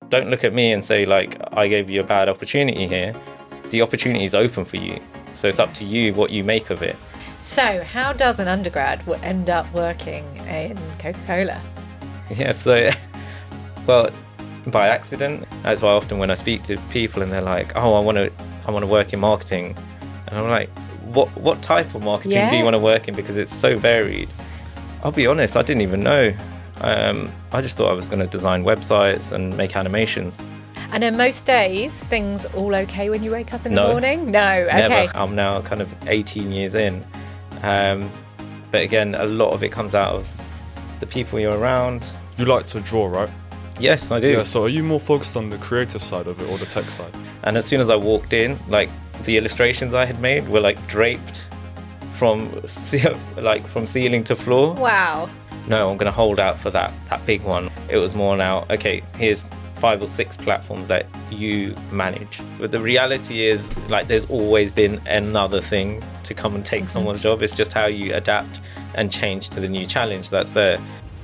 don't look at me and say, like, I gave you a bad opportunity here. The opportunity is open for you. So it's up to you what you make of it. So how does an undergrad end up working in Coca-Cola? Yeah, so, well, by accident. That's why often when I speak to people and they're like, oh, I want to work in marketing. And I'm like, what type of marketing do you want to work in? Because it's so varied. I'll be honest, I didn't even know. I just thought I was going to design websites and make animations. And on most days, things all okay when you wake up in the morning? No, okay. Never. I'm now kind of 18 years in. But again, a lot of it comes out of the people you're around. You like to draw, right? Yes, I do. Yeah, so are you more focused on the creative side of it or the tech side? And as soon as I walked in, like, the illustrations I had made were like draped from ceiling to floor. Wow. No, I'm going to hold out for that big one. It was more now, okay, here's 5 or 6 platforms that you manage. But the reality is, like, there's always been another thing to come and take someone's job. It's just how you adapt and change to the new challenge that's there.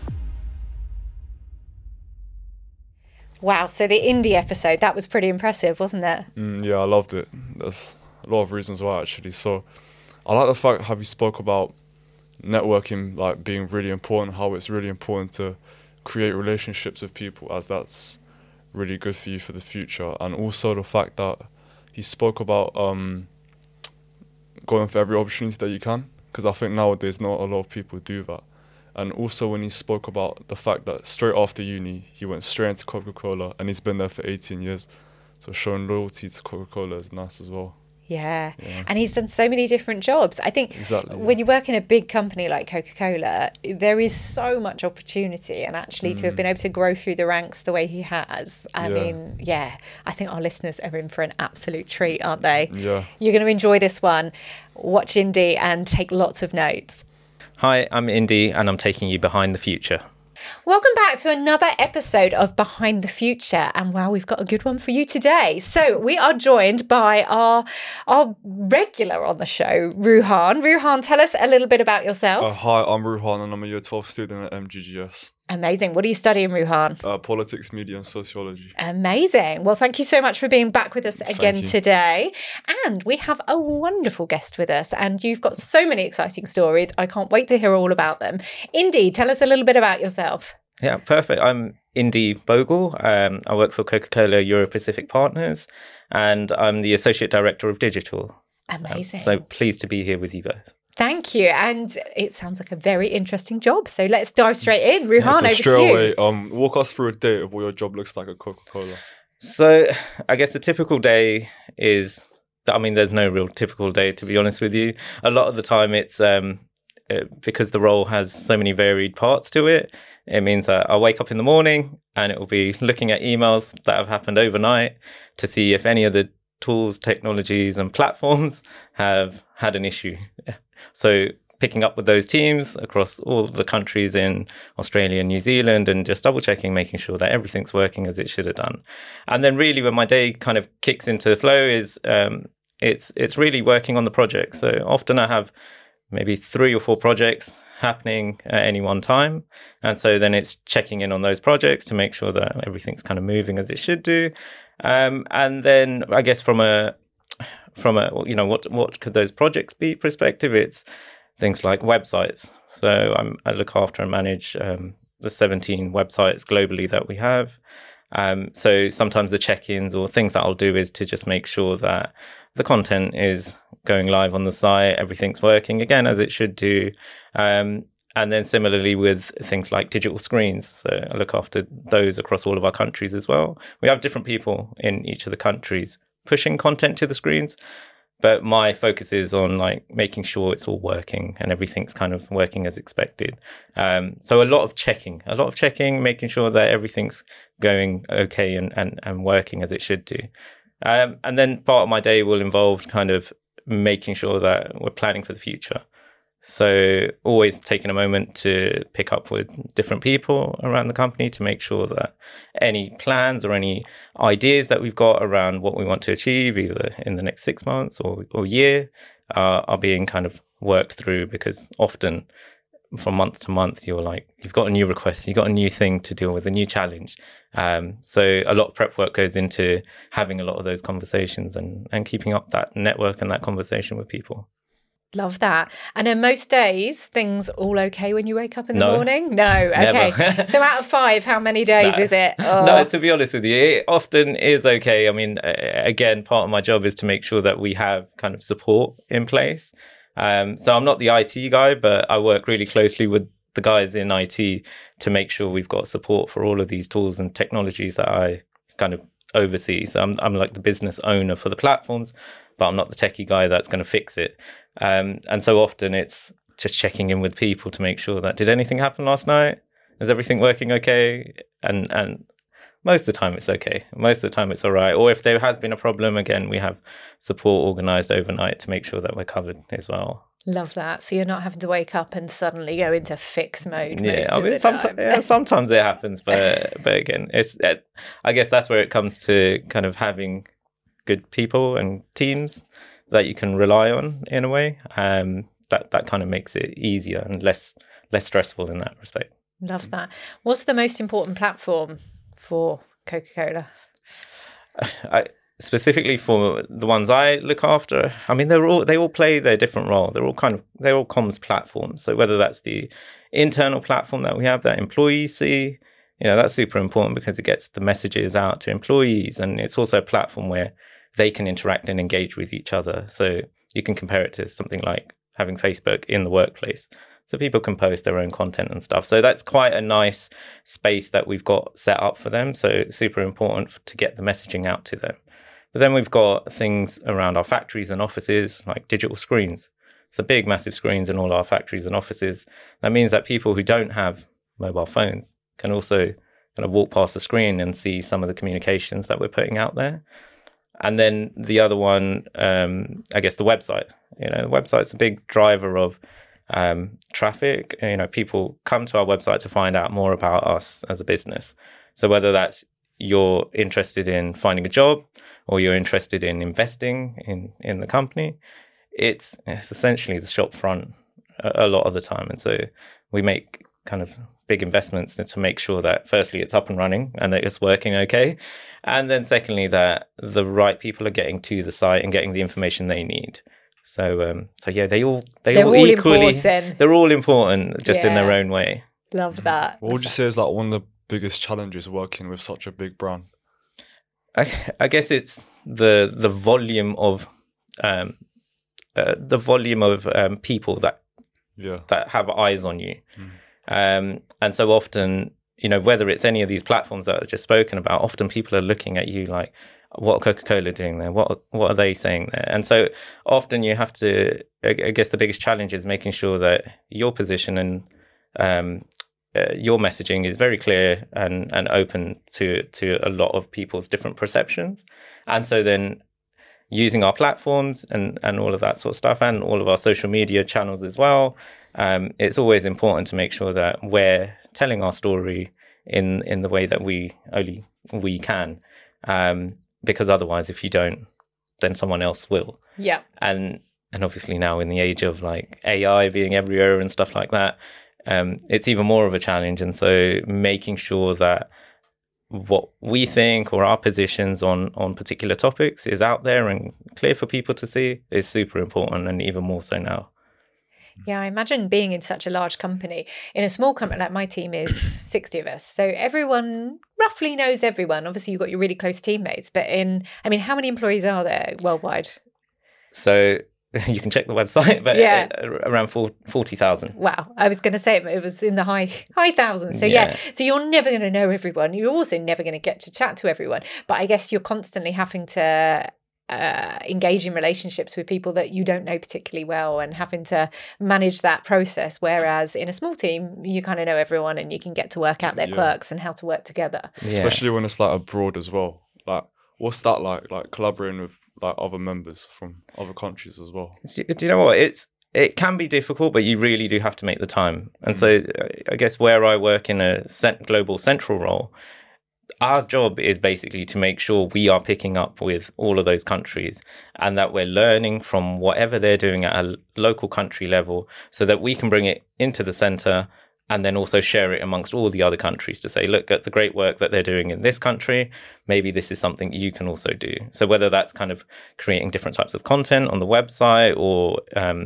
Wow, so the indie episode, that was pretty impressive, wasn't it? Yeah, I loved it. There's a lot of reasons why, actually. So I like the fact how you spoke about networking, like, being really important, how it's really important to create relationships with people, as that's really good for you for the future. And also the fact that he spoke about going for every opportunity that you can, because I think nowadays not a lot of people do that. And also when he spoke about the fact that straight after uni he went straight into Coca-Cola and he's been there for 18 years, so showing loyalty to Coca-Cola is nice as well. Yeah. And he's done so many different jobs. I think when you work in a big company like Coca-Cola, there is so much opportunity, and actually to have been able to grow through the ranks the way he has, I mean, I think our listeners are in for an absolute treat, aren't they? Yeah. You're going to enjoy this one. Watch Indy and take lots of notes. Hi, I'm Indy and I'm taking you behind the future. Welcome back to another episode of Behind the Future, and wow, we've got a good one for you today. So we are joined by our regular on the show, Ruhan. Ruhan, tell us a little bit about yourself. Hi, I'm Ruhan and I'm a Year 12 student at MGGS. Amazing. What are you studying, Ruhan? Politics, media and sociology. Amazing. Well, thank you so much for being back with us again today. And we have a wonderful guest with us, and you've got so many exciting stories. I can't wait to hear all about them. Indy, tell us a little bit about yourself. Yeah, perfect. I'm Indy Bogle. I work for Coca-Cola Euro-Pacific Partners, and I'm the Associate Director of Digital. Amazing. So pleased to be here with you both. Thank you. And it sounds like a very interesting job. So let's dive straight in. Ruhan, over straight to you. away, walk us through a day of what your job looks like at Coca-Cola. So I guess a typical day is, I mean, there's no real typical day, to be honest with you. A lot of the time it's because the role has so many varied parts to it. It means that I wake up in the morning and it will be looking at emails that have happened overnight to see if any of the tools, technologies and platforms have had an issue. So picking up with those teams across all the countries in Australia and New Zealand and just double checking, making sure that everything's working as it should have done. And then really when my day kind of kicks into the flow is it's really working on the project. So often I have maybe 3 or 4 projects happening at any one time. And so then it's checking in on those projects to make sure that everything's kind of moving as it should do. And then I guess from a you know, what could those projects be perspective, it's things like websites. So I look after and manage the 17 websites globally that we have. So sometimes the check-ins or things that I'll do is to just make sure that the content is going live on the site, everything's working again as it should do. And then similarly with things like digital screens. So I look after those across all of our countries as well. We have different people in each of the countries pushing content to the screens, but my focus is on like making sure it's all working and everything's kind of working as expected. So a lot of checking, making sure that everything's going okay and working as it should do. And then part of my day will involve kind of making sure that we're planning for the future. So always taking a moment to pick up with different people around the company to make sure that any plans or any ideas that we've got around what we want to achieve, either in the next 6 months or year, are being kind of worked through, because often from month to month, you're like, you've got a new request, you've got a new thing to deal with, a new challenge. So a lot of prep work goes into having a lot of those conversations and keeping up that network and that conversation with people. Love that. And on most days, things all okay when you wake up in the morning? No. Okay. So out of 5, how many days is it? Oh. No, to be honest with you, it often is okay. I mean, again, part of my job is to make sure that we have kind of support in place. So I'm not the IT guy, but I work really closely with the guys in IT to make sure we've got support for all of these tools and technologies that I kind of oversee. So I'm like the business owner for the platforms, but I'm not the techie guy that's going to fix it. And so often it's just checking in with people to make sure that, did anything happen last night? Is everything working okay? And most of the time it's okay. Most of the time it's all right. Or if there has been a problem, again, we have support organised overnight to make sure that we're covered as well. Love that. So you're not having to wake up and suddenly go into fix mode. Sometimes it happens, but again, I guess that's where it comes to kind of having good people and teams that you can rely on in a way. That kind of makes it easier and less stressful in that respect. Love that. What's the most important platform for Coca-Cola? Specifically for the ones I look after, I mean, they all play their different role. They're all comms platforms. So whether that's the internal platform that we have that employees see, that's super important because it gets the messages out to employees, and it's also a platform where they can interact and engage with each other. So you can compare it to something like having Facebook in the workplace. So people can post their own content and stuff. So that's quite a nice space that we've got set up for them. So super important to get the messaging out to them. But then we've got things around our factories and offices, like digital screens. So big, massive screens in all our factories and offices. That means that people who don't have mobile phones can also kind of walk past the screen and see some of the communications that we're putting out there. And then the other one, I guess the website. The website's a big driver of traffic. People come to our website to find out more about us as a business. So whether that's you're interested in finding a job or you're interested in investing in the company, it's essentially the shop front a lot of the time. And so we make kind of big investments to make sure that firstly it's up and running and that it's working okay, and then secondly that the right people are getting to the site and getting the information they need. So yeah, they're all equally important. They're all important just in their own way. Love that. What would you say is like one of the biggest challenges working with such a big brand? I guess it's the volume of people that have eyes on you. And so often, whether it's any of these platforms that I've just spoken about, often people are looking at you like, what are Coca-Cola doing there? What are they saying there? And so often you have to, I guess the biggest challenge is making sure that your position and your messaging is very clear and open to a lot of people's different perceptions. And so then using our platforms and all of that sort of stuff and all of our social media channels as well, it's always important to make sure that we're telling our story in the way that we can. Because otherwise, if you don't, then someone else will. Yeah. And obviously now in the age of like AI being everywhere and stuff like that, it's even more of a challenge. And so making sure that what we think or our positions on particular topics is out there and clear for people to see is super important, and even more so now. Yeah, I imagine being in such a large company. In a small company, like my team is 60 of us. So everyone roughly knows everyone. Obviously, you've got your really close teammates. But how many employees are there worldwide? So you can check the website, but around 40,000. Wow. I was going to say it was in the high thousands. So so you're never going to know everyone. You're also never going to get to chat to everyone. But I guess you're constantly having to engage in relationships with people that you don't know particularly well and having to manage that process, whereas in a small team you kind of know everyone and you can get to work out their quirks and how to work together, especially when it's like abroad as well. Like what's that like collaborating with like other members from other countries as well? Do you know what, it can be difficult, but you really do have to make the time. And so I guess where I work in a global central role, our job is basically to make sure we are picking up with all of those countries and that we're learning from whatever they're doing at a local country level so that we can bring it into the center and then also share it amongst all the other countries to say, look at the great work that they're doing in this country. Maybe this is something you can also do. So whether that's kind of creating different types of content on the website or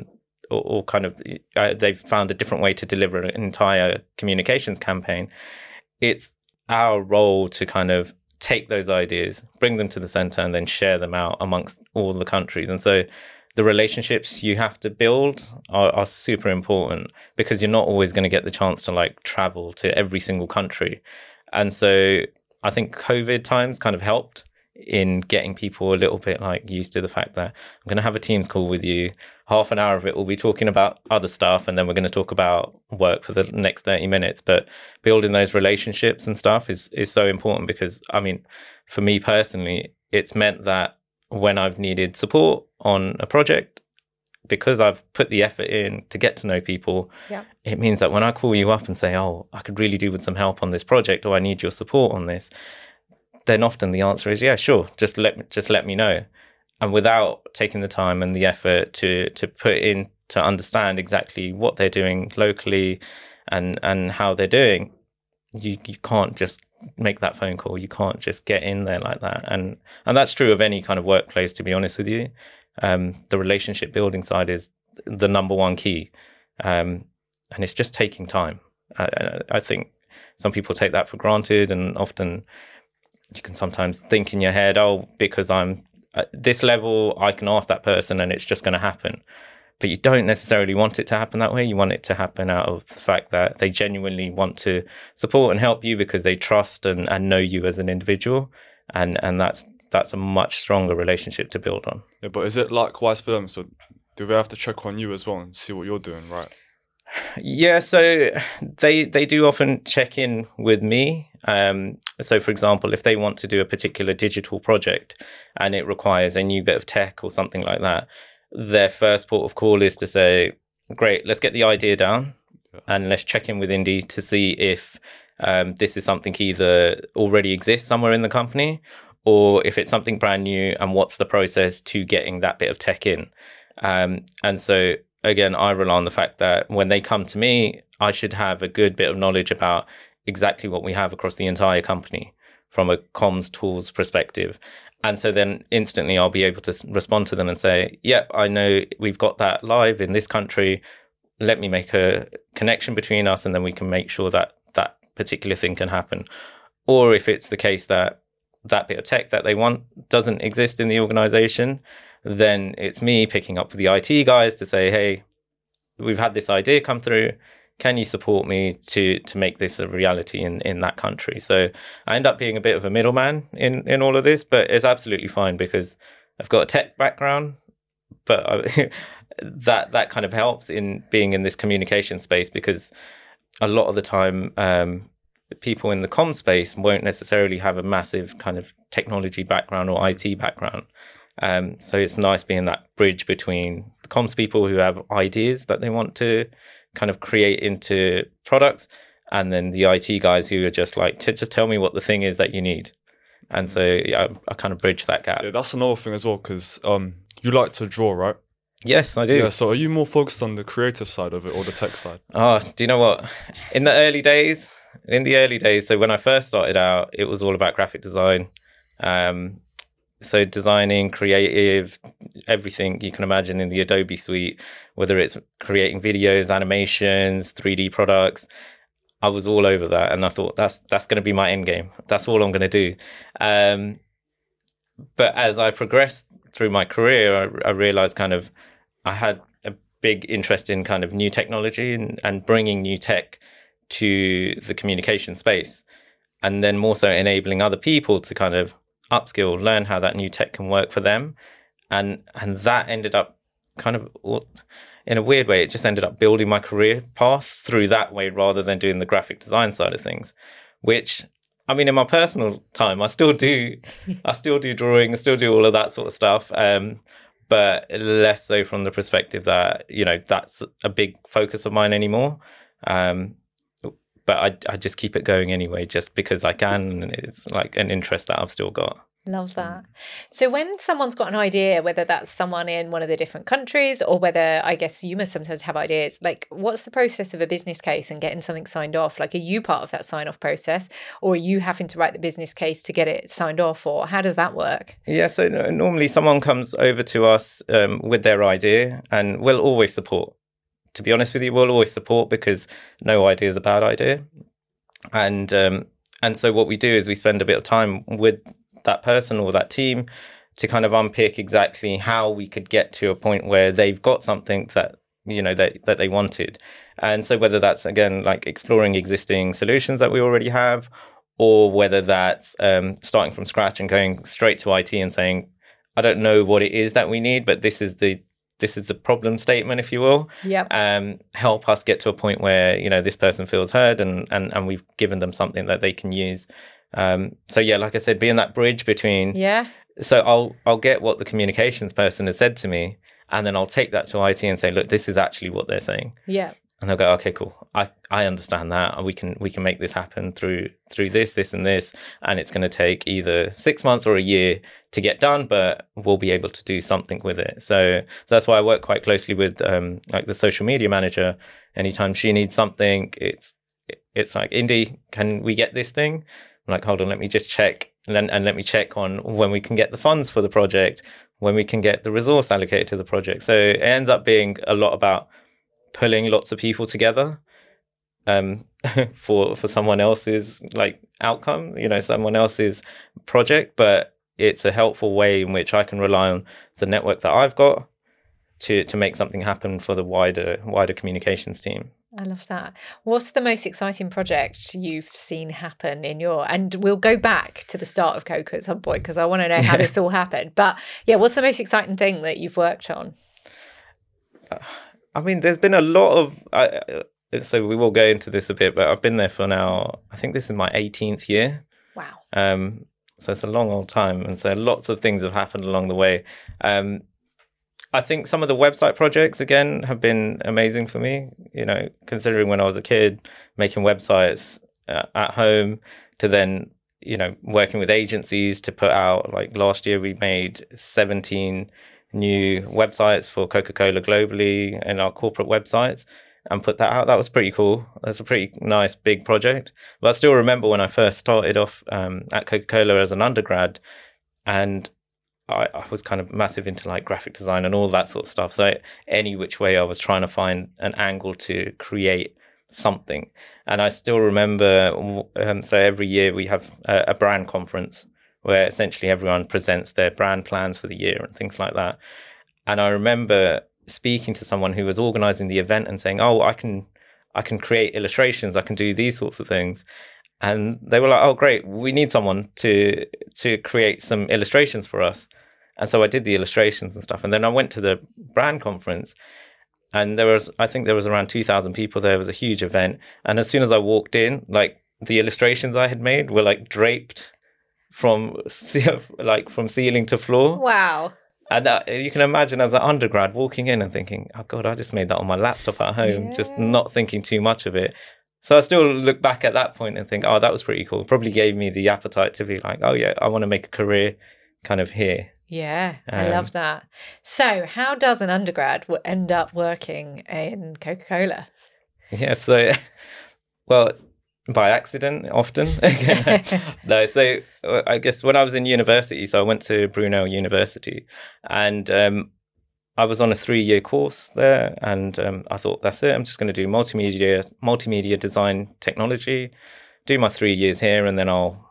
kind of they've found a different way to deliver an entire communications campaign, it's our role to kind of take those ideas, bring them to the center, and then share them out amongst all the countries. And so the relationships you have to build are super important because you're not always going to get the chance to like travel to every single country. And so I think COVID times kind of helped in getting people a little bit like used to the fact that I'm going to have a Teams call with you. Half an hour of it will be talking about other stuff, and then we're going to talk about work for the next 30 minutes. But building those relationships and stuff is so important because, I mean, for me personally, it's meant that when I've needed support on a project, because I've put the effort in to get to know people, it means that when I call you up and say, oh, I could really do with some help on this project, or I need your support on this, then often the answer is, yeah, sure, just let me know. And without taking the time and the effort to put in to understand exactly what they're doing locally and how they're doing, you can't just make that phone call. You can't just get in there like that. And that's true of any kind of workplace, to be honest with you. The relationship building side is the number one key. And it's just taking time. I think some people take that for granted, and often you can sometimes think in your head, oh, because I'm at this level, I can ask that person and it's just going to happen. But you don't necessarily want it to happen that way. You want it to happen out of the fact that they genuinely want to support and help you because they trust and know you as an individual. And that's a much stronger relationship to build on. Yeah, but is it likewise for them? So do they have to check on you as well and see what you're doing, right? Yeah, so they do often check in with me. So, for example, if they want to do a particular digital project and it requires a new bit of tech or something like that, their first port of call is to say, great, let's get the idea down and let's check in with Indy to see if this is something either already exists somewhere in the company or if it's something brand new, and what's the process to getting that bit of tech in. And so, again, I rely on the fact that when they come to me, I should have a good bit of knowledge about exactly what we have across the entire company from a comms tools perspective. And so then instantly I'll be able to respond to them and say, yep, I know we've got that live in this country. Let me make a connection between us, and then we can make sure that that particular thing can happen. Or if it's the case that that bit of tech that they want doesn't exist in the organization, then it's me picking up the IT guys to say, hey, we've had this idea come through. Can you support me to make this a reality in that country? So I end up being a bit of a middleman in all of this, but it's absolutely fine because I've got a tech background, but that kind of helps in being in this communication space, because a lot of the time people in the comm space won't necessarily have a massive kind of technology background or IT background. So it's nice being that bridge between the comms people who have ideas that they want to kind of create into products, and then the IT guys who are just like, just tell me what the thing is that you need. And so I kind of bridge that gap. Yeah, that's another thing as well, because you like to draw, right? Yes, I do. Yeah, so are you more focused on the creative side of it or the tech side? Oh, do you know what? In the early days, so when I first started out, it was all about graphic design. So designing, creative, everything you can imagine in the Adobe suite, whether it's creating videos, animations, 3D products, I was all over that. And I thought that's going to be my end game. That's all I'm going to do. But as I progressed through my career, I realized kind of I had a big interest in kind of new technology and bringing new tech to the communication space, and then more so enabling other people to kind of upskill, learn how that new tech can work for them. And that ended up kind of, in a weird way, it just ended up building my career path through that way rather than doing the graphic design side of things, which, I mean, in my personal time, I still do drawing, I still do all of that sort of stuff. But less so from the perspective that, that's a big focus of mine anymore. but I just keep it going anyway, just because I can, and it's like an interest that I've still got. Love that. So when someone's got an idea, whether that's someone in one of the different countries or whether, I guess you must sometimes have ideas, like what's the process of a business case and getting something signed off? Like, are you part of that sign off process, or are you having to write the business case to get it signed off, or how does that work? Yeah, so normally someone comes over to us with their idea, and we'll always support. To be honest with you, we'll always support, because no idea is a bad idea. And so what we do is we spend a bit of time with that person or that team to kind of unpick exactly how we could get to a point where they've got something that, you know, that they wanted. And so whether that's, again, like exploring existing solutions that we already have, or whether that's starting from scratch and going straight to IT and saying, I don't know what it is that we need, but this is the problem statement, if you will. Yep. Help us get to a point where, you know, this person feels heard, and we've given them something that they can use. So yeah, like I said, being that bridge between. Yeah. So I'll get what the communications person has said to me, and then I'll take that to IT and say, look, this is actually what they're saying. Yeah. And they'll go, okay, cool. I understand that. And we can make this happen through this and this. And it's going to take either 6 months or a year to get done, but we'll be able to do something with it. So that's why I work quite closely with like the social media manager. Anytime she needs something, it's like, Indy, can we get this thing? I'm like, hold on, let me just check. And let me check on when we can get the funds for the project, when we can get the resource allocated to the project. So it ends up being a lot about pulling lots of people together for someone else's like outcome, you know, someone else's project. But it's a helpful way in which I can rely on the network that I've got to make something happen for the wider communications team. I love that. What's the most exciting project you've seen happen in your, and we'll go back to the start of Coca at some point, because I want to know how this all happened. But yeah, what's the most exciting thing that you've worked on? I mean, there's been a lot of, so we will go into this a bit, but I've been there for now, I think this is my 18th year. Wow. So it's a long old time. And so lots of things have happened along the way. I think some of the website projects, again, have been amazing for me, you know, considering when I was a kid, making websites at home, to then, you know, working with agencies to put out, like last year we made 17 new websites for Coca-Cola globally and our corporate websites, and put that out. That was pretty cool. That's a pretty nice big project. But I still remember when I first started off at Coca-Cola as an undergrad, and I was kind of massive into like graphic design and all that sort of stuff. So any which way I was trying to find an angle to create something. And I still remember, so every year we have a brand conference where essentially everyone presents their brand plans for the year and things like that. And I remember speaking to someone who was organizing the event and saying, oh, I can create illustrations. I can do these sorts of things. And they were like, oh, great, we need someone to create some illustrations for us. And so I did the illustrations and stuff. And then I went to the brand conference, and I think there was around 2,000 people there. It was a huge event. And as soon as I walked in, like the illustrations I had made were like draped from ceiling to floor. Wow. And you can imagine as an undergrad walking in and thinking, oh God, I just made that on my laptop at home, just not thinking too much of it. So I still look back at that point and think, oh, that was pretty cool. Probably gave me the appetite to be like, oh yeah, I want to make a career kind of here. Yeah, I love that. So how does an undergrad end up working in Coca-Cola? Yeah, so, well, by accident often. No, so I guess when I was in university, so I went to Brunel University, and I was on a 3-year course there, and I thought, that's it. I'm just going to do multimedia design technology, do my 3 years here, and then I'll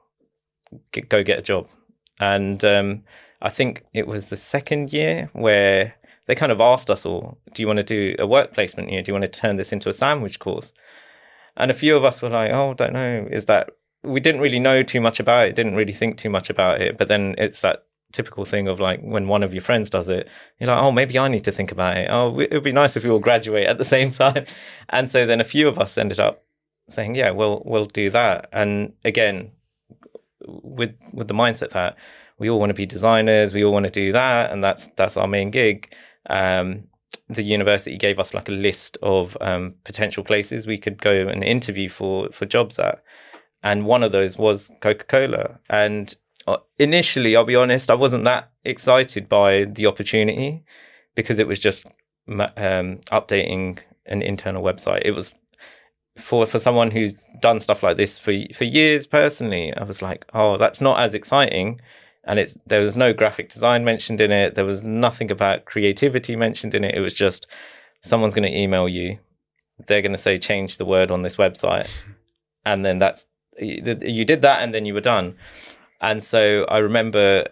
go get a job. And I think it was the second year where they kind of asked us all, do you want to do a work placement year? Do you want to turn this into a sandwich course? And a few of us were like, oh, don't know. We didn't really know too much about it, didn't really think too much about it. But then it's that typical thing of like when one of your friends does it, you're like, oh, maybe I need to think about it. Oh, it would be nice if we all graduate at the same time. And so then a few of us ended up saying, yeah, we'll do that. And again, with the mindset that we all want to be designers, we all want to do that, and that's our main gig. the university gave us like a list of potential places we could go and interview for jobs at. And one of those was Coca-Cola. And initially, I'll be honest, I wasn't that excited by the opportunity because it was just updating an internal website. It was for someone who's done stuff like this for years personally. I was like, oh, that's not as exciting. And there was no graphic design mentioned in it. There was nothing about creativity mentioned in it. It was just someone's going to email you. They're going to say, change the word on this website. And then you did that and then you were done. And so I remember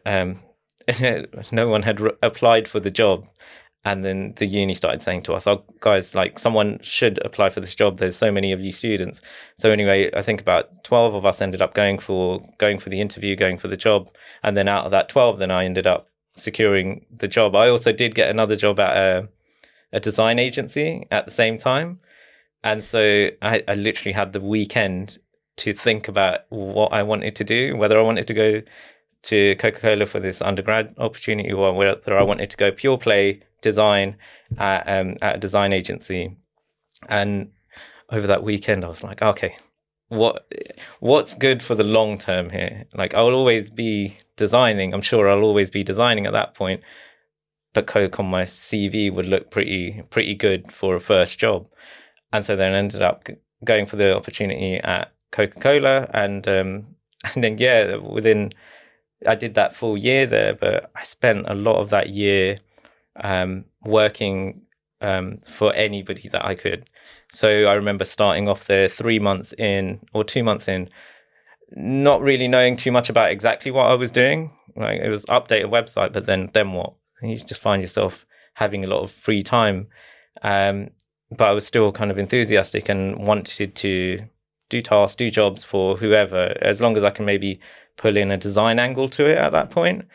no one had applied for the job. And then the uni started saying to us, oh, guys, like someone should apply for this job. There's so many of you students. So anyway, I think about 12 of us ended up going for the interview, going for the job. And then out of that 12, then I ended up securing the job. I also did get another job at a design agency at the same time. And so I literally had the weekend to think about what I wanted to do, whether I wanted to go to Coca-Cola for this undergrad opportunity or whether I wanted to go pure play design at a design agency. And over that weekend, I was like, okay, what's good for the long term here? Like, I'll always be designing. I'm sure I'll always be designing at that point. But Coke on my CV would look pretty good for a first job. And so then I ended up going for the opportunity at Coca-Cola. And then, yeah, I did that full year there, but I spent a lot of that year working for anybody that I could. So I remember starting off there 3 months in or 2 months in, not really knowing too much about exactly what I was doing. Like, it was update a website, but then what? And you just find yourself having a lot of free time. But I was still kind of enthusiastic and wanted to do tasks, do jobs for whoever, as long as I can maybe pull in a design angle to it at that point.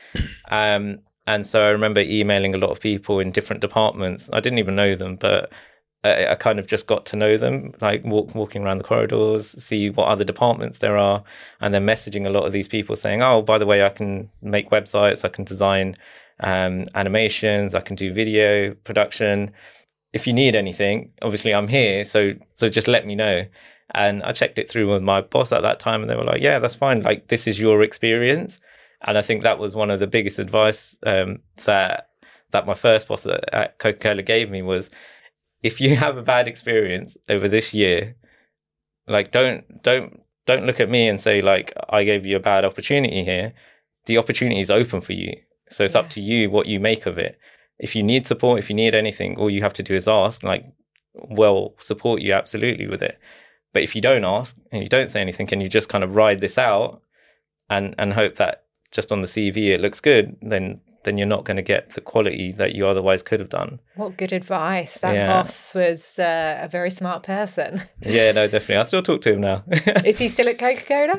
And so I remember emailing a lot of people in different departments. I didn't even know them, but I kind of just got to know them, like walking around the corridors, see what other departments there are, and then messaging a lot of these people saying, oh, by the way, I can make websites, I can design animations, I can do video production. If you need anything, obviously I'm here, so just let me know. And I checked it through with my boss at that time, and they were like, yeah, that's fine. Like, this is your experience. And I think that was one of the biggest advice that my first boss at Coca-Cola gave me was, if you have a bad experience over this year, like, don't look at me and say, like, I gave you a bad opportunity here. The opportunity is open for you. So it's up to you what you make of it. If you need support, if you need anything, all you have to do is ask. Like, we'll support you absolutely with it. But if you don't ask and you don't say anything and you just kind of ride this out and hope that just on the CV it looks good, then you're not going to get the quality that you otherwise could have done. What good advice. That boss was a very smart person. Yeah, no, definitely. I still talk to him now. Is he still at Coca-Cola?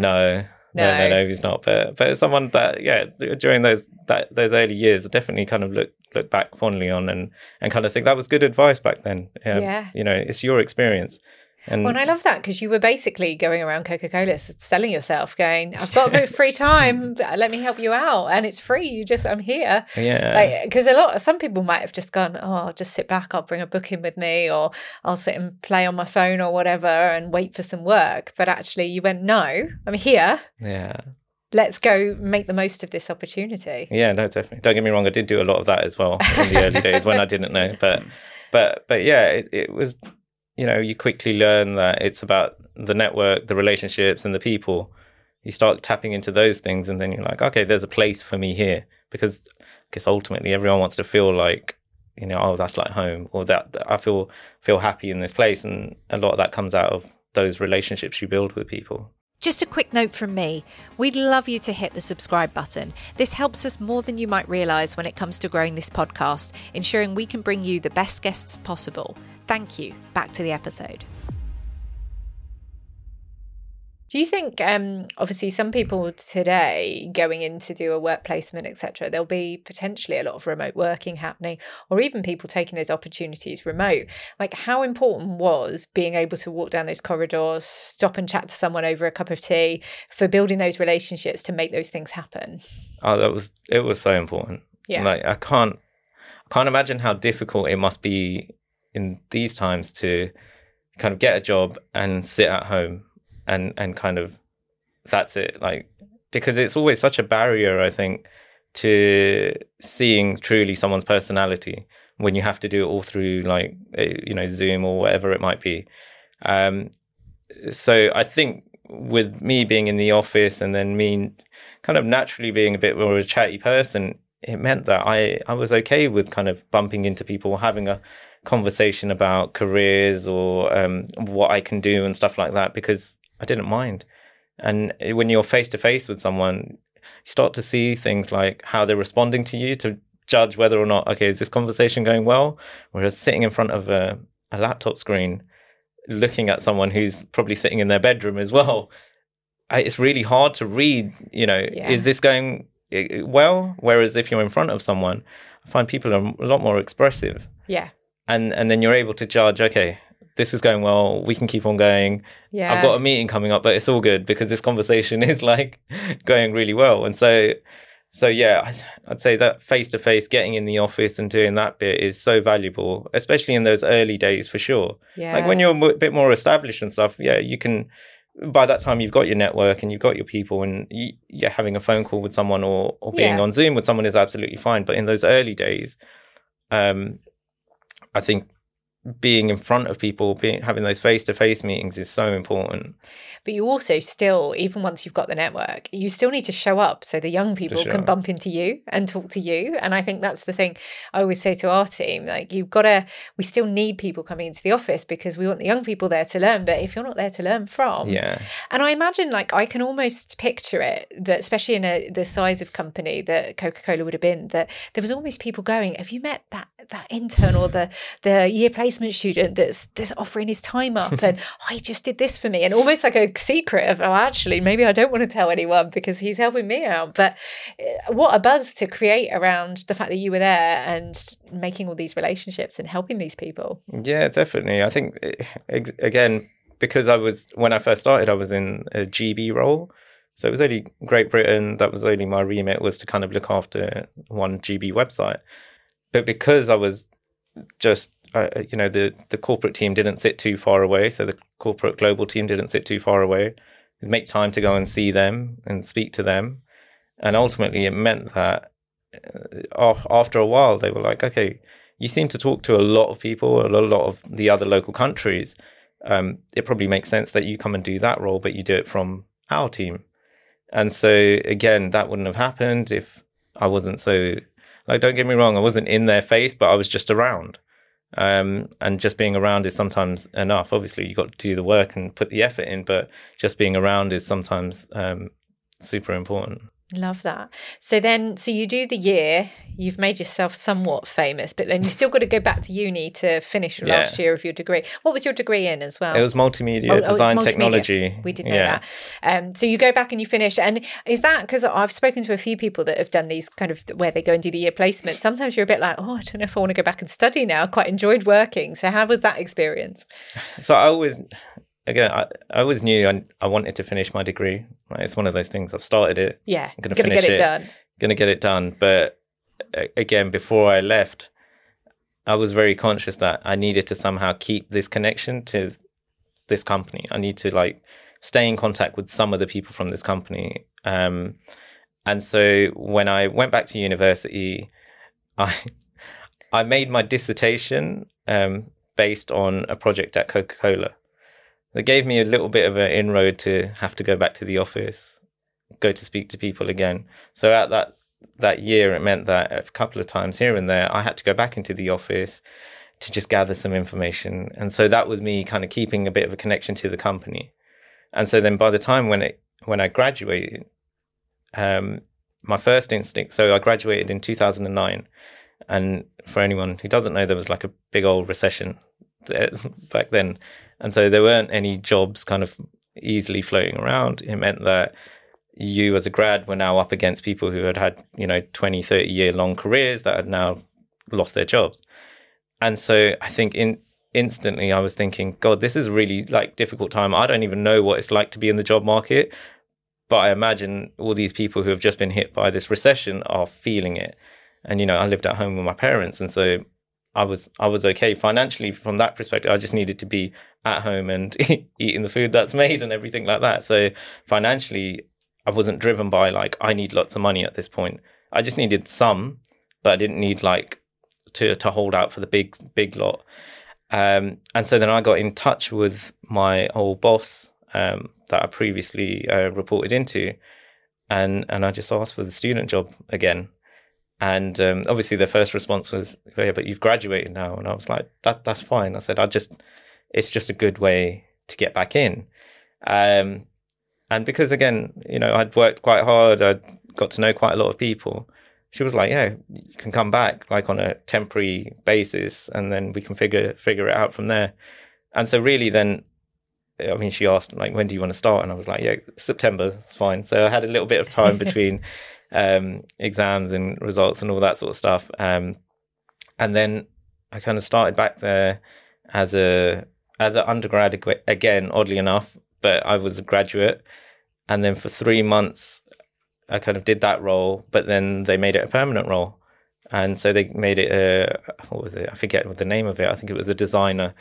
No, he's not. But someone that, during those early years, I definitely kind of look back fondly on and kind of think that was good advice back then. You know, it's your experience. And I love that, because you were basically going around Coca-Cola selling yourself, going, I've got a bit of free time, let me help you out, and it's free. I'm here. Yeah. Because some people might have just gone, oh, I'll just sit back, I'll bring a book in with me, or I'll sit and play on my phone or whatever and wait for some work. But actually you went, no, I'm here. Yeah. Let's go make the most of this opportunity. Yeah, no, definitely. Don't get me wrong, I did do a lot of that as well in the early days when I didn't know. But yeah, it was... You know, you quickly learn that it's about the network, the relationships, and the people. You start tapping into those things, and then you're like, okay, there's a place for me here. Because I guess ultimately everyone wants to feel like, you know, oh, that's like home, or that I feel happy in this place. And a lot of that comes out of those relationships you build with people. Just a quick note from me. We'd love you to hit the subscribe button. This helps us more than you might realise when it comes to growing this podcast, ensuring we can bring you the best guests possible. Thank you. Back to the episode. Do you think, obviously, some people today going in to do a work placement, etc., there'll be potentially a lot of remote working happening, or even people taking those opportunities remote. Like, how important was being able to walk down those corridors, stop and chat to someone over a cup of tea, for building those relationships to make those things happen? Oh, it was so important. Yeah. Like, I can't can't imagine how difficult it must be in these times to kind of get a job and sit at home and kind of that's it. Like, because it's always such a barrier, I think, to seeing truly someone's personality when you have to do it all through like, you know, Zoom or whatever it might be. So I think with me being in the office and then me kind of naturally being a bit more of a chatty person, it meant that I was okay with kind of bumping into people, having a conversation about careers or what I can do and stuff like that, because I didn't mind. And when you're face to face with someone, you start to see things like how they're responding to you to judge whether or not, okay, is this conversation going well? Whereas sitting in front of a laptop screen, looking at someone who's probably sitting in their bedroom as well, it's really hard to read, you know, is this going well? Whereas if you're in front of someone, I find people are a lot more expressive. Yeah. And then you're able to judge, okay, this is going well, we can keep on going. Yeah. I've got a meeting coming up, but it's all good because this conversation is like going really well. And so yeah, I'd say that face-to-face, getting in the office and doing that bit is so valuable, especially in those early days for sure. Yeah. Like when you're a bit more established and stuff, yeah, you can, by that time you've got your network and you've got your people, and having a phone call with someone or being on Zoom with someone is absolutely fine. But in those early days, I think being in front of people, having those face-to-face meetings is so important. But you also still, even once you've got the network, you still need to show up so the young people can bump into you and talk to you. And I think that's the thing I always say to our team, like we still need people coming into the office because we want the young people there to learn. But if you're not there to learn from, and I imagine, like, I can almost picture it, that especially in the size of company that Coca-Cola would have been, that there was almost people going, have you met that intern or the year placement student that's offering his time up and he just did this for me, and almost like a secret of, actually maybe I don't want to tell anyone because he's helping me out. But what a buzz to create around the fact that you were there and making all these relationships and helping these people. Yeah, definitely. I think again, because when I first started, I was in a GB role. So it was only Great Britain, that was only my remit, was to kind of look after one GB website. But because I was just, the corporate team didn't sit too far away. So the corporate global team didn't sit too far away. It'd make time to go and see them and speak to them. And ultimately it meant that after a while, they were like, okay, you seem to talk to a lot of people, a lot of the other local countries. It probably makes sense that you come and do that role, but you do it from our team. And so again, that wouldn't have happened if I wasn't so, like, don't get me wrong, I wasn't in their face, but I was just around. And just being around is sometimes enough. Obviously, you got to do the work and put the effort in, but just being around is sometimes super important. Love that. So you do the year, you've made yourself somewhat famous, but then you still got to go back to uni to finish your last year of your degree. What was your degree in as well? It was multimedia design technology. We did know that. So you go back and you finish. And is that, because I've spoken to a few people that have done these kind of, where they go and do the year placement. Sometimes you're a bit like, I don't know if I want to go back and study now. I quite enjoyed working. So how was that experience? So I always knew I wanted to finish my degree. Right? It's one of those things. I've started it. Yeah, I'm going to finish it. Going to get it done. But again, before I left, I was very conscious that I needed to somehow keep this connection to this company. I need to stay in contact with some of the people from this company. And so when I went back to university, I made my dissertation based on a project at Coca-Cola. That gave me a little bit of an inroad to have to go back to the office, go to speak to people again. So at that year, it meant that a couple of times here and there, I had to go back into the office to just gather some information. And so that was me kind of keeping a bit of a connection to the company. And so then by the time when I graduated, my first instinct, so I graduated in 2009. And for anyone who doesn't know, there was like a big old recession back then. And so there weren't any jobs kind of easily floating around. It meant that you as a grad were now up against people who had 20, 30 year long careers that had now lost their jobs. And so I think instantly I was thinking, God, this is a really difficult time. I don't even know what it's like to be in the job market, but I imagine all these people who have just been hit by this recession are feeling it. and I lived at home with my parents, and so I was okay financially from that perspective. I just needed to be at home and eating the food that's made and everything like that. So financially, I wasn't driven by like I need lots of money at this point. I just needed some, but I didn't need like to hold out for the big lot. And so then I got in touch with my old boss that I previously reported into, and I just asked for the student job again. And obviously the first response was, yeah, but you've graduated now. And I was like, that's fine. I said, it's just a good way to get back in. And because again, I'd worked quite hard, I'd got to know quite a lot of people. She was like, yeah, you can come back like on a temporary basis, and then we can figure it out from there. And so really then, I mean, she asked like, when do you want to start? And I was like, yeah, September, it's fine. So I had a little bit of time between exams and results and all that sort of stuff. And then I kind of started back there as an undergrad again, oddly enough, but I was a graduate. And then for 3 months, I kind of did that role, but then they made it a permanent role. And so they made it what was it? I forget what the name of it. I think it was a designer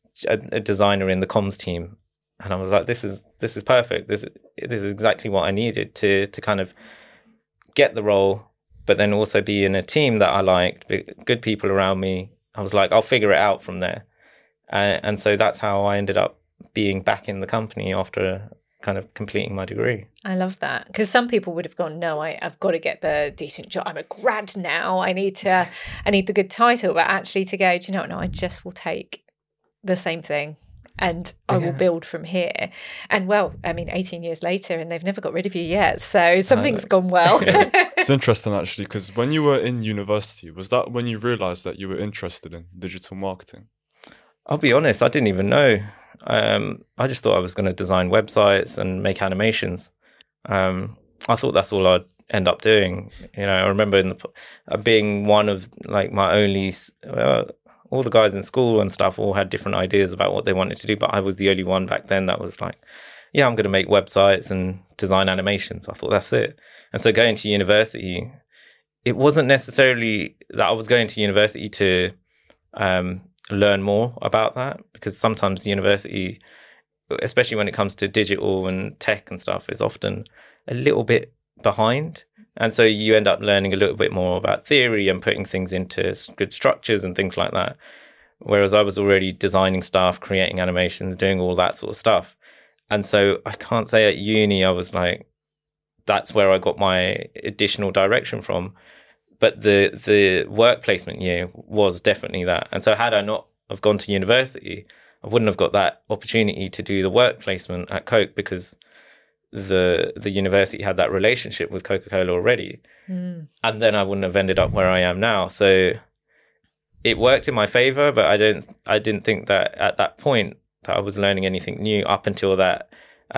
in the comms team. And I was like, this is perfect. This is exactly what I needed to kind of get the role, but then also be in a team that I liked, good people around me. I was like, I'll figure it out from there. And so that's how I ended up being back in the company after kind of completing my degree. I love that, because some people would have gone, no, I've got to get the decent job. I'm a grad now. I need the good title. But actually to go, do you know what? No, I just will take the same thing and I will build from here. And well, I mean, 18 years later and they've never got rid of you yet. So something's gone well. It's interesting actually, because when you were in university, was that when you realized that you were interested in digital marketing? I'll be honest, I didn't even know. I just thought I was going to design websites and make animations. I thought that's all I'd end up doing. I remember being one of like my only, all the guys in school and stuff all had different ideas about what they wanted to do, but I was the only one back then that was like, yeah, I'm going to make websites and design animations. I thought that's it. And so going to university, it wasn't necessarily that I was going to university to learn more about that, because sometimes university, especially when it comes to digital and tech and stuff, is often a little bit behind. And so you end up learning a little bit more about theory and putting things into good structures and things like that. Whereas I was already designing stuff, creating animations, doing all that sort of stuff. And so I can't say at uni, I was like, that's where I got my additional direction from. But the work placement year was definitely that. And so had I not have gone to university, I wouldn't have got that opportunity to do the work placement at Coke, because the university had that relationship with Coca-Cola already. And then I wouldn't have ended up where I am now. So it worked in my favor, but I didn't think that at that point that I was learning anything new up until that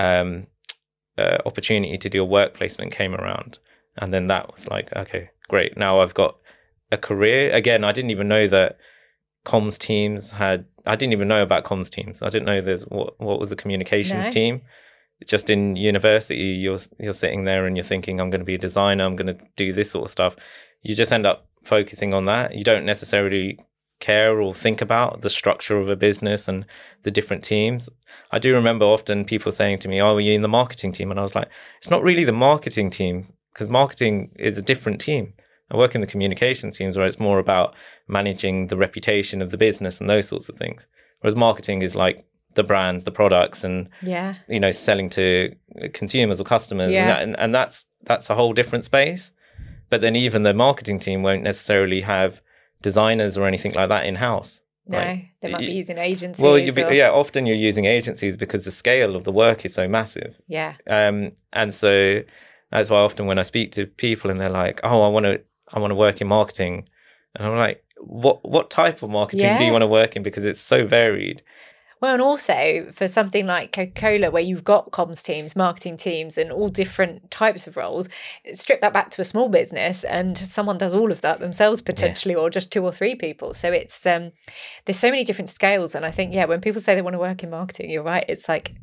opportunity to do a work placement came around. And then that was like, okay, great. Now I've got a career. Again, I didn't even know that comms teams I didn't even know about comms teams. I didn't know there's what was a communications team. Just in university, you're sitting there and you're thinking, I'm going to be a designer, I'm going to do this sort of stuff. You just end up focusing on that. You don't necessarily care or think about the structure of a business and the different teams. I do remember often people saying to me, oh, are you in the marketing team? And I was like, it's not really the marketing team, because marketing is a different team. I work in the communication teams where it's more about managing the reputation of the business and those sorts of things. Whereas marketing is like the brands, the products, and selling to consumers or customers, and that's a whole different space. But then even the marketing team won't necessarily have designers or anything like that in house. No, right? They might be using agencies. Well, often you're using agencies because the scale of the work is so massive. Yeah. And so that's why often when I speak to people and they're like, "Oh, I want to work in marketing," and I'm like, "What type of marketing do you want to work in?" Because it's so varied. Well, and also for something like Coca-Cola, where you've got comms teams, marketing teams, and all different types of roles, strip that back to a small business and someone does all of that themselves potentially, or just 2 or 3 people. So it's there's so many different scales. And I think, when people say they want to work in marketing, you're right. It's like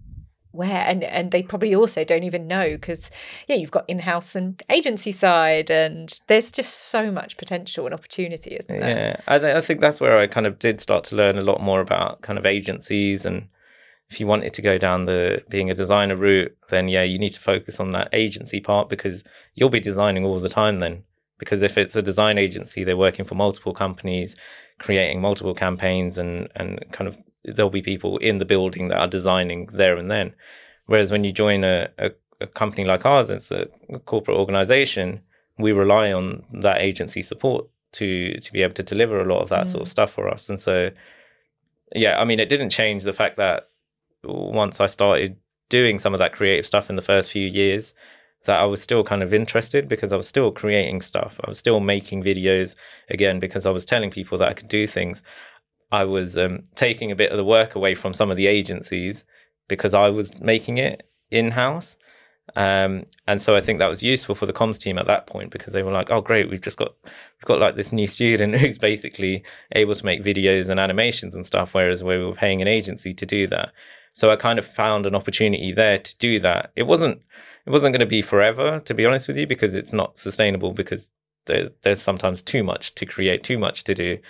where, and they probably also don't even know, because you've got in-house and agency side, and there's just so much potential and opportunity, isn't there? I think that's where I kind of did start to learn a lot more about kind of agencies. And if you wanted to go down the being a designer route, then you need to focus on that agency part, because you'll be designing all the time then. Because if it's a design agency, they're working for multiple companies, creating multiple campaigns, and kind of there'll be people in the building that are designing there and then. Whereas when you join a company like ours, it's a corporate organization, we rely on that agency support to be able to deliver a lot of that sort of stuff for us. And so, I mean, it didn't change the fact that once I started doing some of that creative stuff in the first few years, that I was still kind of interested, because I was still creating stuff. I was still making videos, again, because I was telling people that I could do things. I was taking a bit of the work away from some of the agencies because I was making it in-house. And so I think that was useful for the comms team at that point, because they were like, oh, great, we've got like this new student who's basically able to make videos and animations and stuff, whereas we were paying an agency to do that. So I kind of found an opportunity there to do that. It wasn't going to be forever, to be honest with you, because it's not sustainable, because there's sometimes too much to create, too much to do.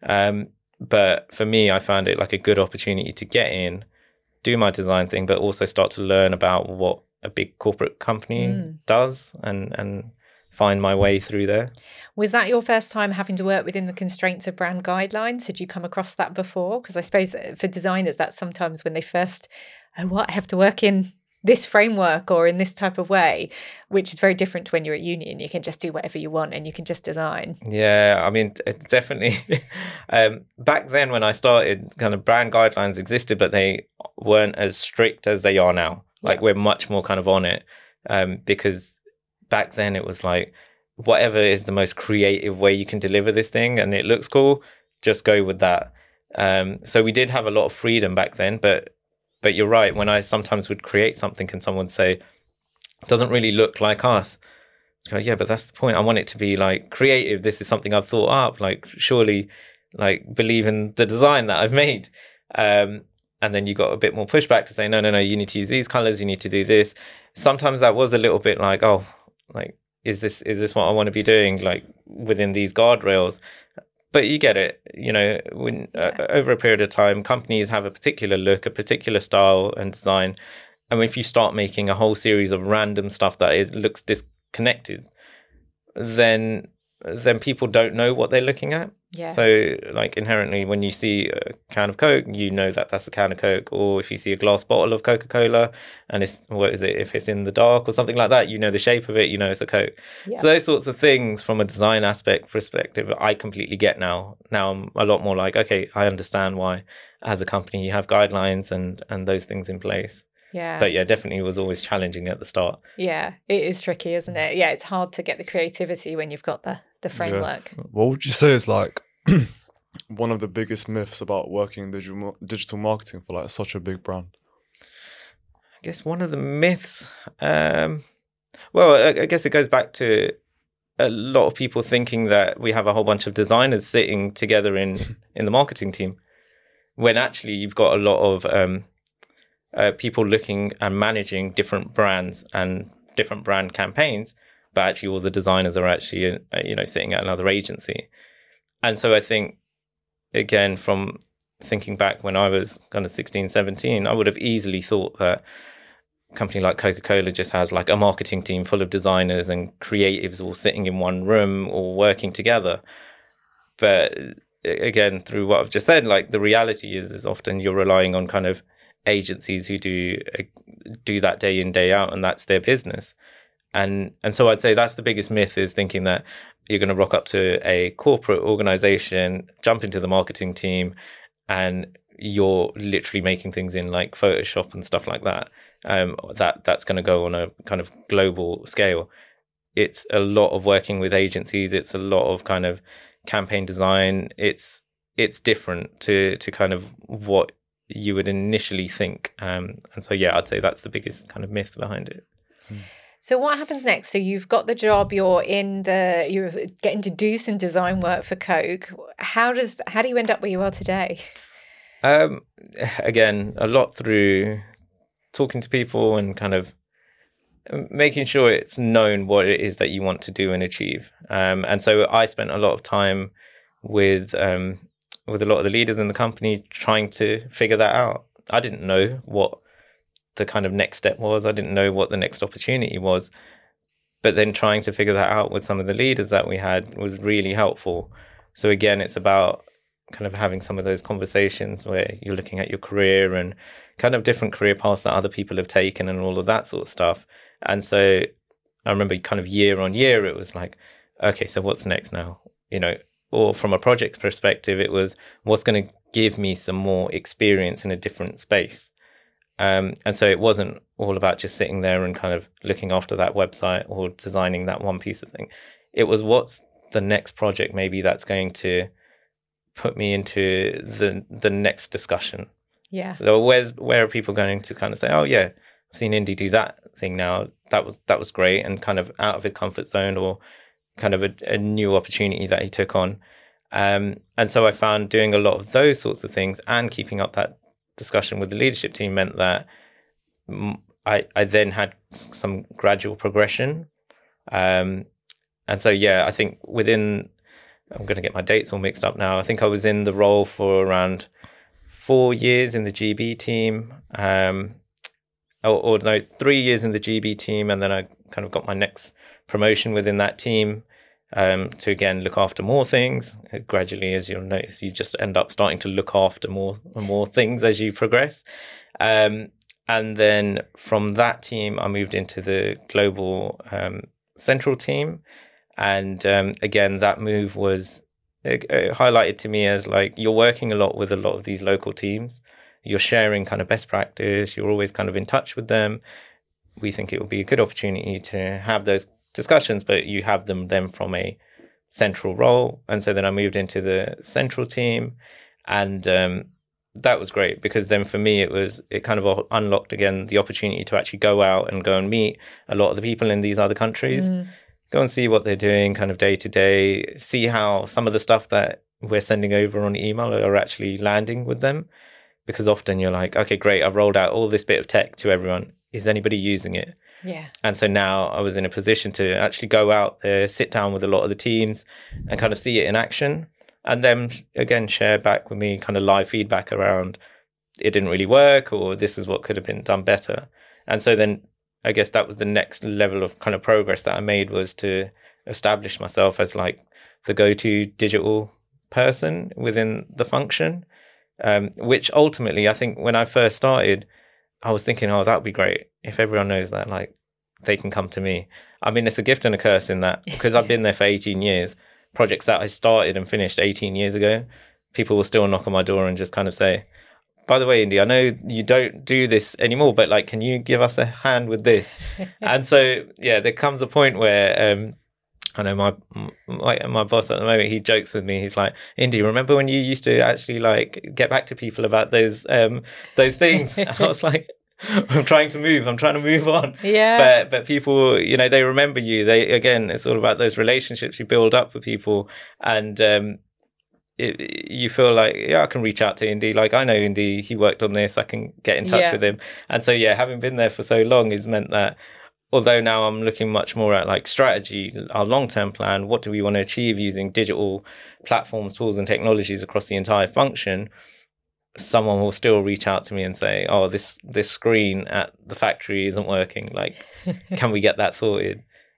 But for me, I found it like a good opportunity to get in, do my design thing, but also start to learn about what a big corporate company does, and find my way through there. Was that your first time having to work within the constraints of brand guidelines? Had you come across that before? Because I suppose that for designers, that's sometimes when they first, I have to work in this framework or in this type of way, which is very different to when you're at uni and you can just do whatever you want and you can just design. Yeah, I mean, it's definitely back then when I started, kind of brand guidelines existed, but they weren't as strict as they are now. Like we're much more kind of on it, because back then it was like, whatever is the most creative way you can deliver this thing and it looks cool, just go with that. So we did have a lot of freedom back then, but you're right. When I sometimes would create something and someone would say, it doesn't really look like us. I go, yeah, but that's the point. I want it to be like creative. This is something I've thought up. Like, surely, like, believe in the design that I've made. And then you got a bit more pushback to say, no, you need to use these colors. You need to do this. Sometimes that was a little bit like, oh, like, is this what I want to be doing? Like, within these guardrails. But you get it, when over a period of time, companies have a particular look, a particular style and design. And if you start making a whole series of random stuff that looks disconnected, then people don't know what they're looking at. Yeah. So, like, inherently, when you see a can of Coke, you know that that's a can of Coke. Or if you see a glass bottle of Coca-Cola and if it's in the dark or something like that, you know the shape of it, you know it's a Coke. Yeah. So those sorts of things from a design aspect perspective, I completely get now. Now I'm a lot more like, okay, I understand why as a company you have guidelines and those things in place. Yeah. But yeah, definitely was always challenging at the start. Yeah, it is tricky, isn't it? Yeah, it's hard to get the creativity when you've got the framework. Yeah. What would you say is like one of the biggest myths about working in digital marketing for like such a big brand? I guess one of the myths, well, I guess it goes back to a lot of people thinking that we have a whole bunch of designers sitting together in the marketing team, when actually you've got a lot of people looking and managing different brands and different brand campaigns, but actually all the designers are actually sitting at another agency. And so I think, again, from thinking back when I was kind of 16, 17, I would have easily thought that a company like Coca-Cola just has like a marketing team full of designers and creatives all sitting in one room or working together. But again, through what I've just said, like, the reality is often you're relying on kind of agencies who do that day in, day out, and that's their business. And so I'd say that's the biggest myth, is thinking that you're going to rock up to a corporate organization, jump into the marketing team, and you're literally making things in like Photoshop and stuff like that. That's going to go on a kind of global scale. It's a lot of working with agencies. It's a lot of kind of campaign design. It's different to kind of what you would initially think. And so, yeah, I'd say that's the biggest kind of myth behind it. So what happens next? So you've got the job, you're getting to do some design work for Coke. How do you end up where you are today? Again, a lot through talking to people and kind of making sure it's known what it is that you want to do and achieve. And so I spent a lot of time with a lot of the leaders in the company trying to figure that out. I didn't know what the kind of next step was. I didn't know what the next opportunity was. But then trying to figure that out with some of the leaders that we had was really helpful. So again, it's about kind of having some of those conversations where you're looking at your career and kind of different career paths that other people have taken and all of that sort of stuff. And so I remember kind of year on year, it was like, okay, so what's next now? You know, or from a project perspective, it was what's going to give me some more experience in a different space. And so it wasn't all about just sitting there and kind of looking after that website or designing that one piece of thing. It was what's the next project maybe that's going to put me into the next discussion. Yeah. So where are people going to kind of say, oh yeah, I've seen Indy do that thing now. That was great, and kind of out of his comfort zone, or kind of a new opportunity that he took on. And so I found doing a lot of those sorts of things and keeping up that discussion with the leadership team meant that I then had some gradual progression. And so, yeah, I think I'm going to get my dates all mixed up now. I think I was in the role for around 4 years in the GB team, or no, 3 years in the GB team. And then I kind of got my next promotion within that team to, again, look after more things. Gradually, as you'll notice, you just end up starting to look after more and more things as you progress. And then from that team, I moved into the global central team. And again, that move was highlighted to me as like, you're working a lot with a lot of these local teams. You're sharing kind of best practice. You're always kind of in touch with them. We think it would be a good opportunity to have those discussions, but you have them then from a central role. And so then I moved into the central team, and that was great, because then for me it kind of unlocked again the opportunity to actually go out and go and meet a lot of the people in these other countries. Go and see what they're doing kind of day to day, see how some of the stuff that we're sending over on email are actually landing with them. Because often you're like, okay, great, I've rolled out all this bit of tech to everyone. Is anybody using it? Yeah. And so now I was in a position to actually go out there, sit down with a lot of the teams and kind of see it in action. And then again, share back with me kind of live feedback around it didn't really work, or this is what could have been done better. And so then I guess that was the next level of kind of progress that I made, was to establish myself as like the go-to digital person within the function, which ultimately, I think when I first started, I was thinking, oh, that would be great if everyone knows that, like, they can come to me. I mean, it's a gift and a curse in that, because I've been there for 18 years, projects that I started and finished 18 years ago, people will still knock on my door and just kind of say, by the way, Indy, I know you don't do this anymore, but like, can you give us a hand with this? And so, yeah, there comes a point where I know my boss at the moment, he jokes with me. He's like, Indy, remember when you used to actually like get back to people about those things? And I was like, I'm trying to move on. Yeah. But people, you know, they remember you. Again, it's all about those relationships you build up with people, and you feel like, yeah, I can reach out to Indy. Like, I know Indy, he worked on this. I can get in touch with him. And so, yeah, having been there for so long has meant that, although now I'm looking much more at like strategy, our long-term plan, what do we want to achieve using digital platforms, tools and technologies across the entire function, someone will still reach out to me and say, oh, this screen at the factory isn't working. Like, can we get that sorted?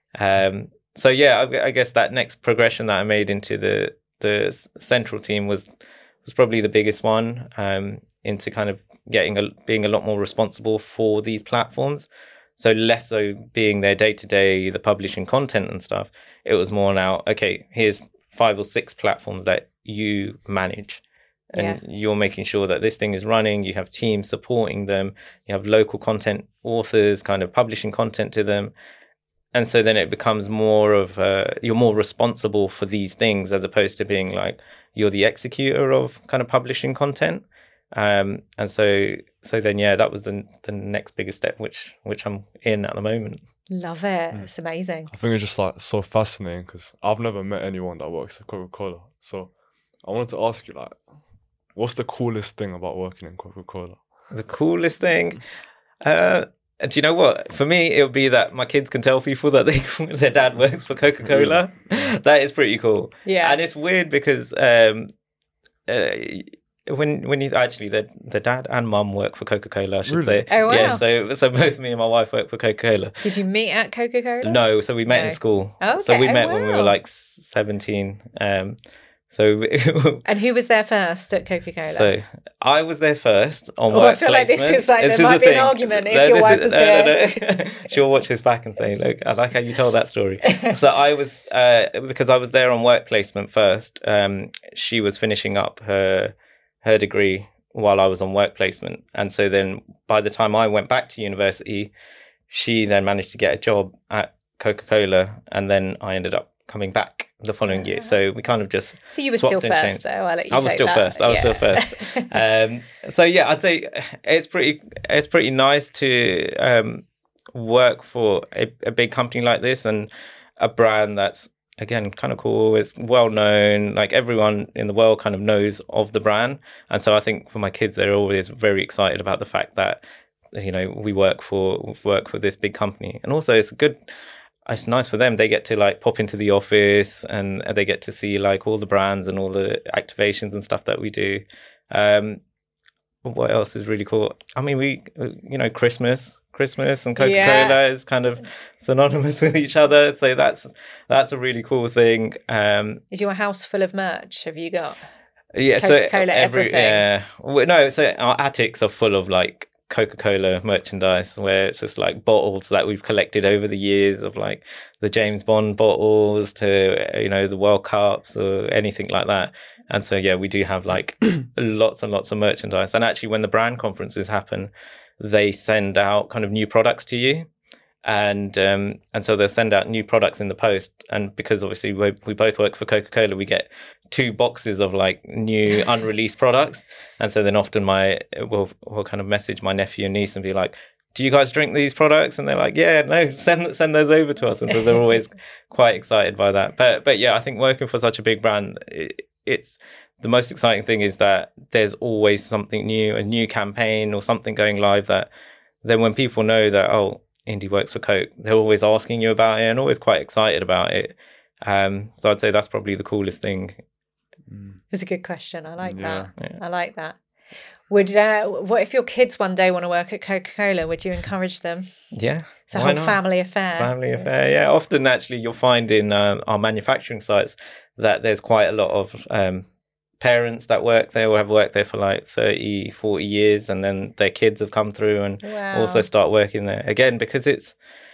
So, yeah, I guess that next progression that I made into the central team was probably the biggest one, into kind of being a lot more responsible for these platforms. So less so being there day to day, the publishing content and stuff. It was more now, okay, here's 5 or 6 platforms that you manage, and you're making sure that this thing is running. You have teams supporting them. You have local content authors kind of publishing content to them. And so then it becomes more of you're more responsible for these things, as opposed to being like you're the executor of kind of publishing content. And so then, yeah, that was the next biggest step, which I'm in at the moment. Love it. It's amazing. I think it's just like so fascinating, because I've never met anyone that works at Coca-Cola. So I wanted to ask you, like, what's the coolest thing about working in Coca-Cola? The coolest thing, And do you know what? For me, it would be that my kids can tell people that their dad works for Coca-Cola. That is pretty cool. Yeah. And it's weird because when you actually the dad and mum work for Coca-Cola, I should say. Oh, wow. Yeah, so both me and my wife work for Coca-Cola. Did you meet at Coca-Cola? No, so we met in school. Oh, okay. So we met when we were like 17. And who was there first at Coca-Cola? So I was there first on work I feel like this is like there might be an argument if your wife was here. No. She'll watch this back and say, "Look, I like how you told that story." So I was because I was there on work placement first. She was finishing up her degree while I was on work placement, and so then by the time I went back to university, she then managed to get a job at Coca-Cola, and then I ended up coming back the following year. So we kind of just so you were still first though. I'll let you I was still first. I was still first. So yeah, I'd say it's pretty nice to work for a big company like this and a brand that's again kind of cool. It's well known. Like everyone in the world kind of knows of the brand, and so I think for my kids, they're always very excited about the fact that we work for this big company, and also it's nice for them. They get to like pop into the office and they get to see like all the brands and all the activations and stuff that we do. What else is really cool? I mean, we, Christmas and Coca-Cola is kind of synonymous with each other. So that's a really cool thing. Is your house full of merch? Have you got Coca-Cola everything? Yeah. No, so our attics are full of like Coca-Cola merchandise where it's just like bottles that we've collected over the years of like the James Bond bottles to the World Cups or anything like that. And so yeah, we do have like lots and lots of merchandise. And actually when the brand conferences happen, they send out kind of new products to you, and so they'll send out new products in the post. And because obviously we both work for Coca-Cola, we get 2 boxes of like new unreleased products. And so then often we'll kind of message my nephew and niece and be like, do you guys drink these products? And they're like, yeah, no, send those over to us. And so they're always quite excited by that. But yeah, I think working for such a big brand, it's the most exciting thing is that there's always something new, a new campaign or something going live that then when people know that, oh, Indy works for Coke, they're always asking you about it and always quite excited about it. So I'd say that's probably the coolest thing. It's a good question. I like that. Yeah. I like that. What if your kids one day want to work at Coca-Cola? Would you encourage them? Yeah. It's a whole family affair. Family affair, yeah. Often actually you'll find in our manufacturing sites that there's quite a lot of parents that work there or have worked there for like 30, 40 years, and then their kids have come through and also start working there. Again, because it's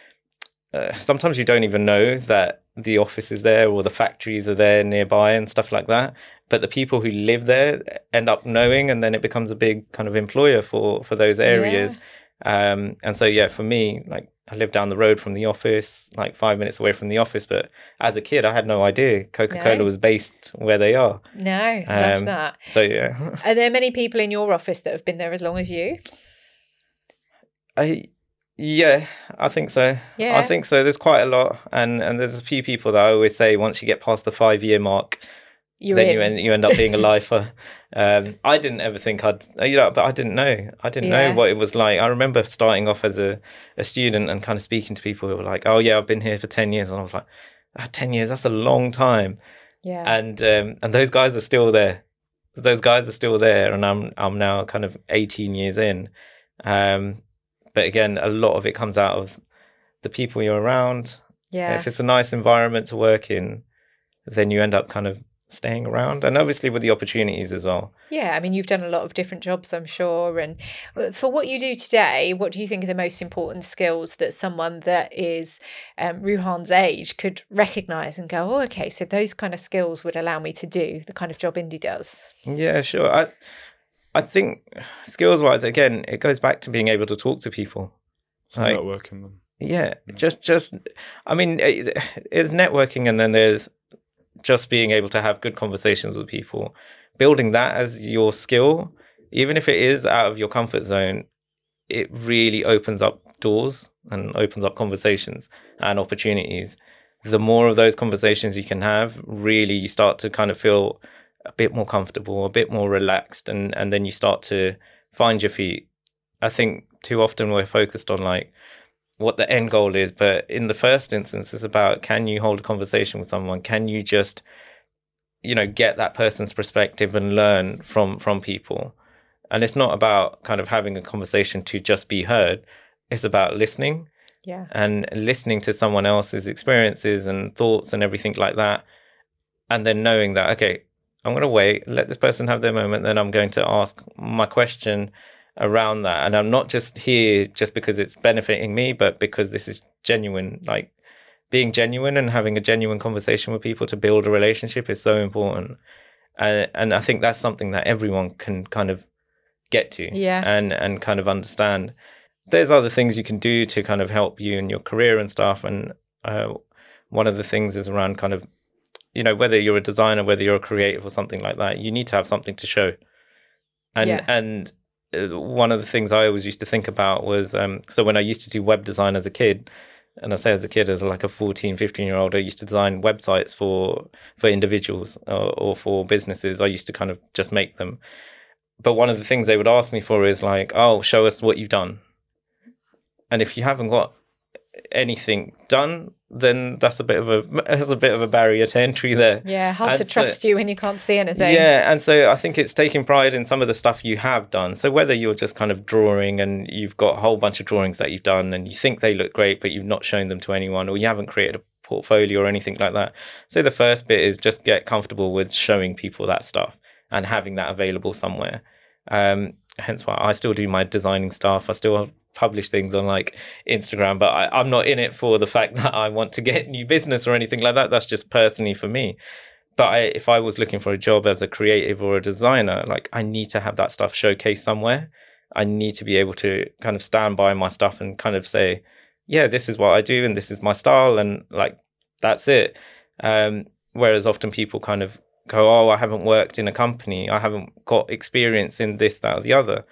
sometimes you don't even know that the office is there or the factories are there nearby and stuff like that. But the people who live there end up knowing, and then it becomes a big kind of employer for those areas. Yeah. And so, yeah, for me, like I live down the road from the office, like 5 minutes away from the office. But as a kid, I had no idea Coca-Cola was based where they are. No, love that. So, yeah. Are there many people in your office that have been there as long as you? Yeah, I think so. Yeah. I think so. There's quite a lot. And there's a few people that I always say once you get past the 5-year mark, you end up being a lifer. I didn't ever think but I didn't know. I didn't know what it was like. I remember starting off as a student and kind of speaking to people who were like, oh yeah, I've been here for 10 years. And I was like, 10 years, that's a long time. Yeah. And those guys are still there. And I'm now kind of 18 years in. But again, a lot of it comes out of the people you're around. Yeah. If it's a nice environment to work in, then you end up kind of staying around, and obviously with the opportunities as well. Yeah, I mean, you've done a lot of different jobs, I'm sure. And for what you do today, what do you think are the most important skills that someone that is Ruhan's age could recognise and go, oh, okay, so those kind of skills would allow me to do the kind of job Indy does? Yeah, sure. I think skills-wise, again, it goes back to being able to talk to people. So networking them. Yeah, just I mean, it's networking, and then there's just being able to have good conversations with people. Building that as your skill, even if it is out of your comfort zone, it really opens up doors and opens up conversations and opportunities. The more of those conversations you can have, really you start to kind of feel a bit more comfortable, a bit more relaxed, and then you start to find your feet. I think too often we're focused on like what the end goal is, but in the first instance, it's about, can you hold a conversation with someone? Can you just, get that person's perspective and learn from people? And it's not about kind of having a conversation to just be heard. It's about listening. Yeah. And listening to someone else's experiences and thoughts and everything like that. And then knowing that, okay, I'm going to wait, let this person have their moment, then I'm going to ask my question around that. And I'm not just here just because it's benefiting me, but because this is genuine. Like, being genuine and having a genuine conversation with people to build a relationship is so important. And I think that's something that everyone can kind of get to and kind of understand. There's other things you can do to kind of help you in your career and stuff. And one of the things is around kind of, whether you're a designer, whether you're a creative or something like that, you need to have something to show. And one of the things I always used to think about was, so when I used to do web design as a kid, and I say as a kid, as like a 14, 15-year-old, I used to design websites for individuals or for businesses. I used to kind of just make them. But one of the things they would ask me for is like, oh, show us what you've done. And if you haven't got anything done, then that's a bit of a barrier to entry there. Yeah, hard to trust you when you can't see anything. Yeah, and so I think it's taking pride in some of the stuff you have done. So whether you're just kind of drawing and you've got a whole bunch of drawings that you've done and you think they look great, but you've not shown them to anyone, or you haven't created a portfolio or anything like that. So the first bit is just get comfortable with showing people that stuff and having that available somewhere. Hence why I still do my designing stuff. I still publish things on like Instagram, but I'm not in it for the fact that I want to get new business or anything like that. That's just personally for me. But if I was looking for a job as a creative or a designer, like, I need to have that stuff showcased somewhere. I need to be able to kind of stand by my stuff and kind of say, yeah, this is what I do and this is my style, and like, that's it. Whereas often people kind of go, oh, I haven't worked in a company, I haven't got experience in this, that, or the other.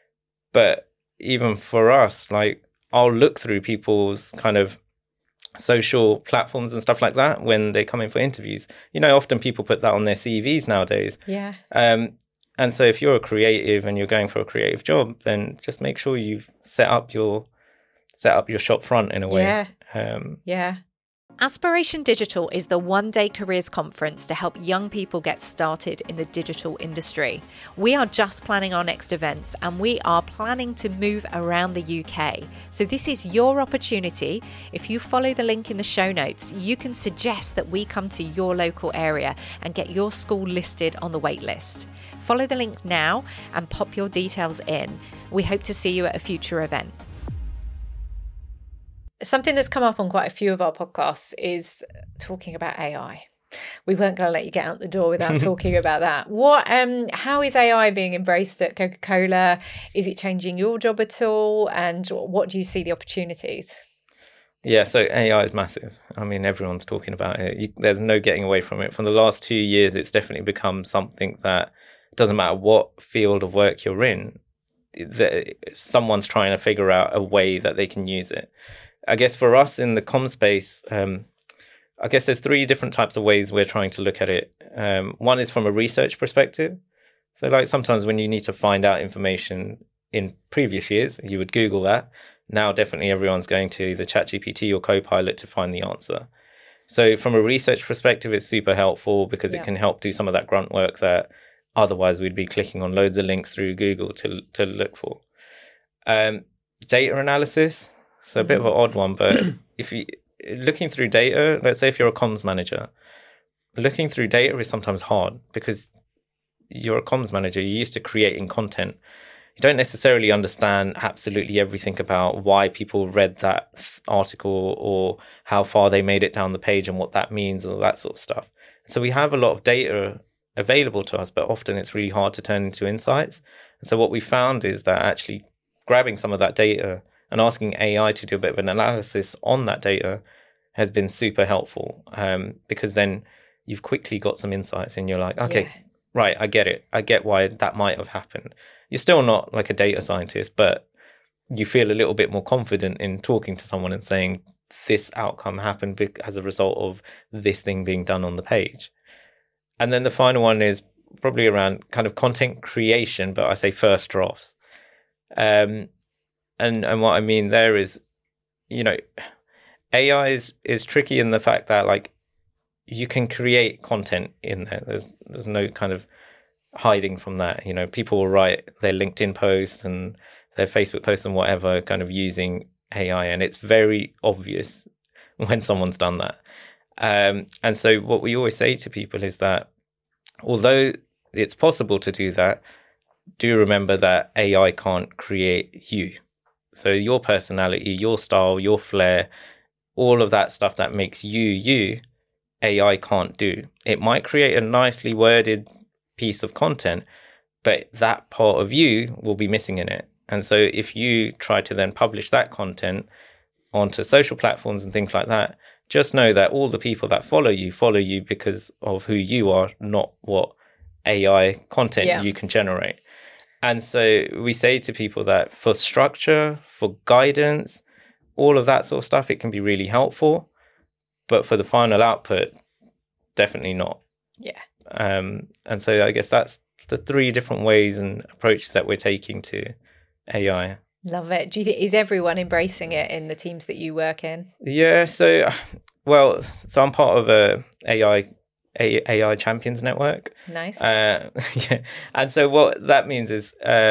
But even for us, like, I'll look through people's kind of social platforms and stuff like that when they come in for interviews. Often people put that on their CVs nowadays. Yeah. And so if you're a creative and you're going for a creative job, then just make sure you've set up your shop front in a way. Yeah. Aspiration Digital is the one-day careers conference to help young people get started in the digital industry. We are just planning our next events, and we are planning to move around the UK. So this is your opportunity. If you follow the link in the show notes, you can suggest that we come to your local area and get your school listed on the wait list. Follow the link now and pop your details in. We hope to see you at a future event. Something that's come up on quite a few of our podcasts is talking about AI. We weren't going to let you get out the door without talking about that. How is AI being embraced at Coca-Cola? Is it changing your job at all? And what do you see the opportunities? Yeah, so AI is massive. I mean, everyone's talking about it. There's no getting away from it. From the last 2 years, it's definitely become something that doesn't matter what field of work you're in, someone's trying to figure out a way that they can use it. I guess for us in the comm space, I guess there's 3 different types of ways we're trying to look at it. One is from a research perspective. So like sometimes when you need to find out information in previous years, you would Google that. Now definitely everyone's going to either ChatGPT or Copilot to find the answer. So from a research perspective, it's super helpful because it can help do some of that grunt work that otherwise we'd be clicking on loads of links through Google to look for. Data analysis. So a bit of an odd one, but if you looking through data, let's say if you're a comms manager, looking through data is sometimes hard because you're a comms manager, you're used to creating content. You don't necessarily understand absolutely everything about why people read that article or how far they made it down the page and what that means, or that sort of stuff. So we have a lot of data available to us, but often it's really hard to turn into insights. And so what we found is that actually grabbing some of that data and asking AI to do a bit of an analysis on that data has been super helpful, because then you've quickly got some insights and you're like, okay, right, I get it. I get why that might have happened. You're still not like a data scientist, but you feel a little bit more confident in talking to someone and saying this outcome happened as a result of this thing being done on the page. And then the final one is probably around kind of content creation, but I say first drafts. and what I mean there is, AI is tricky in the fact that like you can create content in there. There's no kind of hiding from that. People will write their LinkedIn posts and their Facebook posts and whatever kind of using AI, and it's very obvious when someone's done that. And so what we always say to people is that although it's possible to do that, do remember that AI can't create you. So your personality, your style, your flair, all of that stuff that makes you, AI can't do. It might create a nicely worded piece of content, but that part of you will be missing in it. And so if you try to then publish that content onto social platforms and things like that, just know that all the people that follow you because of who you are, not what AI content you can generate. And so we say to people that for structure, for guidance, all of that sort of stuff, it can be really helpful. But for the final output, definitely not. Yeah. And so I guess that's the 3 different ways and approaches that we're taking to AI. Love it. Do you think, is everyone embracing it in the teams that you work in? Yeah. So I'm part of a AI Champions Network. Nice. Yeah. And so what that means is,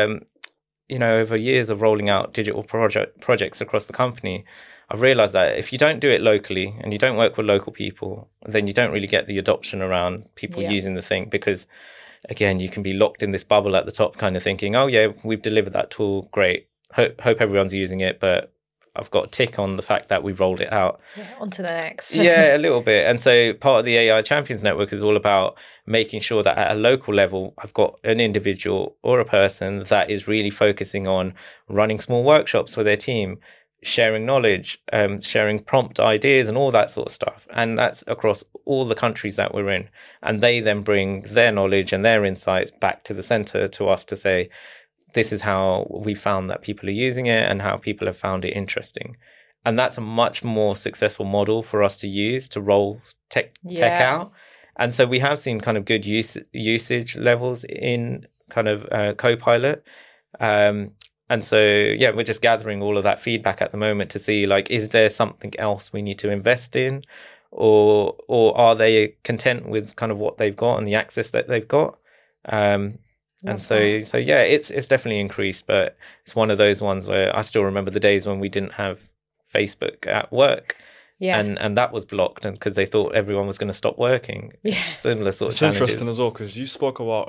over years of rolling out digital projects across the company, I've realized that if you don't do it locally and you don't work with local people, then you don't really get the adoption around people using the thing, because again, you can be locked in this bubble at the top kind of thinking, oh yeah, we've delivered that tool. Great. Hope everyone's using it, but I've got a tick on the fact that we've rolled it out. Yeah, on to the next. Yeah, a little bit. And so part of the AI Champions Network is all about making sure that at a local level, I've got an individual or a person that is really focusing on running small workshops for their team, sharing knowledge, sharing prompt ideas and all that sort of stuff. And that's across all the countries that we're in. And they then bring their knowledge and their insights back to the center to us to say, this is how we found that people are using it and how people have found it interesting. And that's a much more successful model for us to use to roll tech out. And so we have seen kind of good usage levels in kind of Copilot. And so, we're just gathering all of that feedback at the moment to see, like, is there something else we need to invest in? Or are they content with kind of what they've got and the access that they've got? And so it's definitely increased, but it's one of those ones where I still remember the days when we didn't have Facebook at work. Yeah. And that was blocked because they thought everyone was going to stop working. Yeah. Similar sort of challenges. It's interesting as well because you spoke about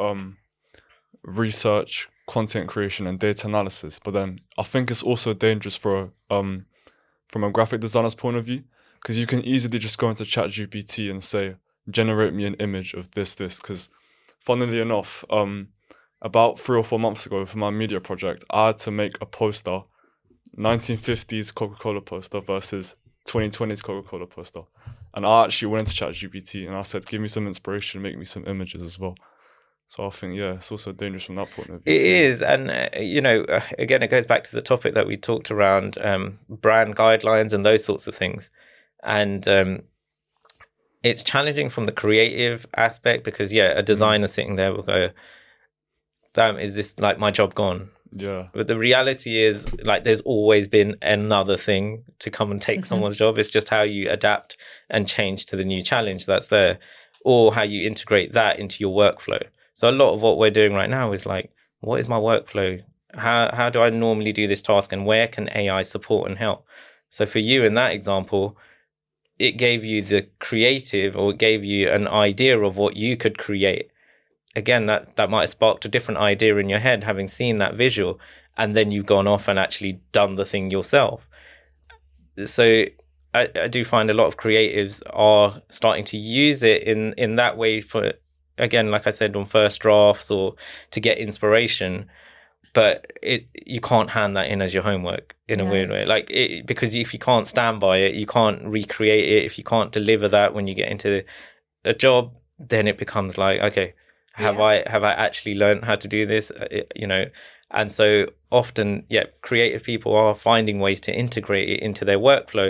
research, content creation and data analysis, but then I think it's also dangerous for from a graphic designer's point of view, because you can easily just go into ChatGPT and say, generate me an image of this, because funnily enough, about 3 or 4 months ago for my media project, I had to make a poster, 1950s Coca-Cola poster versus 2020s Coca-Cola poster. And I actually went into ChatGPT and I said, give me some inspiration, make me some images as well. So I think, it's also dangerous from that point of view. It is. And, again, it goes back to the topic that we talked around brand guidelines and those sorts of things. And it's challenging from the creative aspect because, a designer sitting there will go, damn, is this like my job gone? Yeah. But the reality is, like, there's always been another thing to come and take someone's job. It's just how you adapt and change to the new challenge that's there, or how you integrate that into your workflow. So a lot of what we're doing right now is like, what is my workflow? How do I normally do this task, and where can AI support and help? So for you in that example, it gave you the creative, or it gave you an idea of what you could create. Again, that might have sparked a different idea in your head, having seen that visual, and then you've gone off and actually done the thing yourself. So I do find a lot of creatives are starting to use it in that way for, again, like I said, on first drafts or to get inspiration. But you can't hand that in as your homework in a weird way. Because if you can't stand by it, you can't recreate it. If you can't deliver that when you get into a job, then it becomes like, okay, have I actually learned how to do this? And so often, creative people are finding ways to integrate it into their workflow,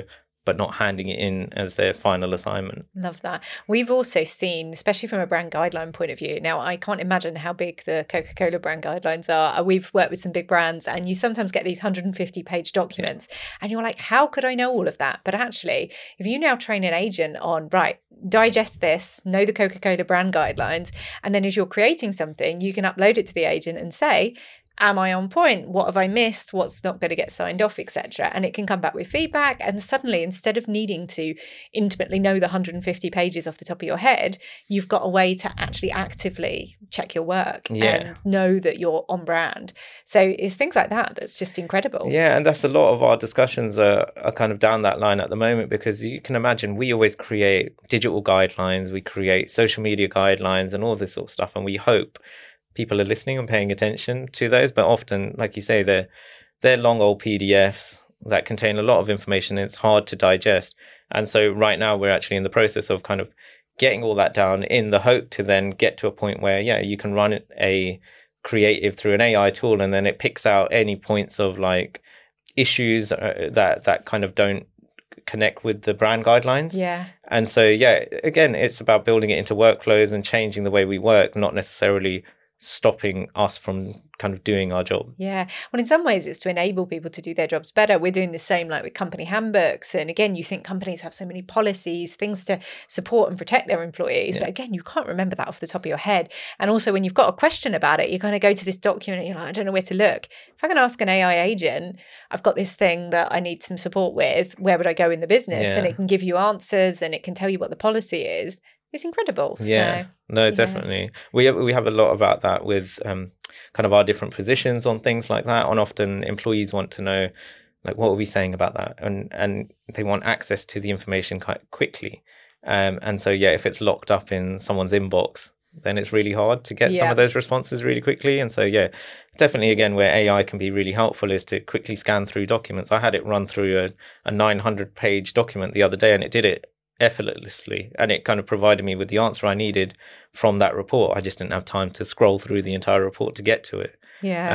but not handing it in as their final assignment. Love that. We've also seen, especially from a brand guideline point of view, now I can't imagine how big the Coca-Cola brand guidelines are. We've worked with some big brands, and you sometimes get these 150-page documents, and you're like, how could I know all of that? But actually, if you now train an agent on, right, digest this, know the Coca-Cola brand guidelines, and then as you're creating something, you can upload it to the agent and say, am I on point? What have I missed? What's not going to get signed off, etc. And it can come back with feedback. And suddenly, instead of needing to intimately know the 150 pages off the top of your head, you've got a way to actually actively check your work and know that you're on brand. So it's things like that that's just incredible. Yeah, and that's a lot of our discussions are kind of down that line at the moment, because you can imagine we always create digital guidelines, we create social media guidelines and all this sort of stuff, and we hope people are listening and paying attention to those. But often, like you say, they're long old PDFs that contain a lot of information, and it's hard to digest. And so right now we're actually in the process of kind of getting all that down in the hope to then get to a point where, you can run a creative through an AI tool, and then it picks out any points of like issues that kind of don't connect with the brand guidelines. Yeah. And so, again, it's about building it into workflows and changing the way we work, not necessarily stopping us from kind of doing our job. Yeah. Well, in some ways it's to enable people to do their jobs better. We're doing the same like with company handbooks. And again, you think companies have so many policies, things to support and protect their employees. But again, you can't remember that off the top of your head. And also when you've got a question about it, you kind of go to this document and you're like, I don't know where to look. If I can ask an AI agent, I've got this thing that I need some support with, where would I go in the business? And it can give you answers and it can tell you what the policy is. It's incredible. Yeah, so, no, definitely. We have a lot about that with kind of our different positions on things like that. And often employees want to know, like, what are we saying about that? And they want access to the information quite quickly. And so, if it's locked up in someone's inbox, then it's really hard to get some of those responses really quickly. And so, definitely, again, where AI can be really helpful is to quickly scan through documents. I had it run through a 900-page document the other day, and it did it effortlessly, and it kind of provided me with the answer I needed from that report. I just didn't have time to scroll through the entire report to get to it.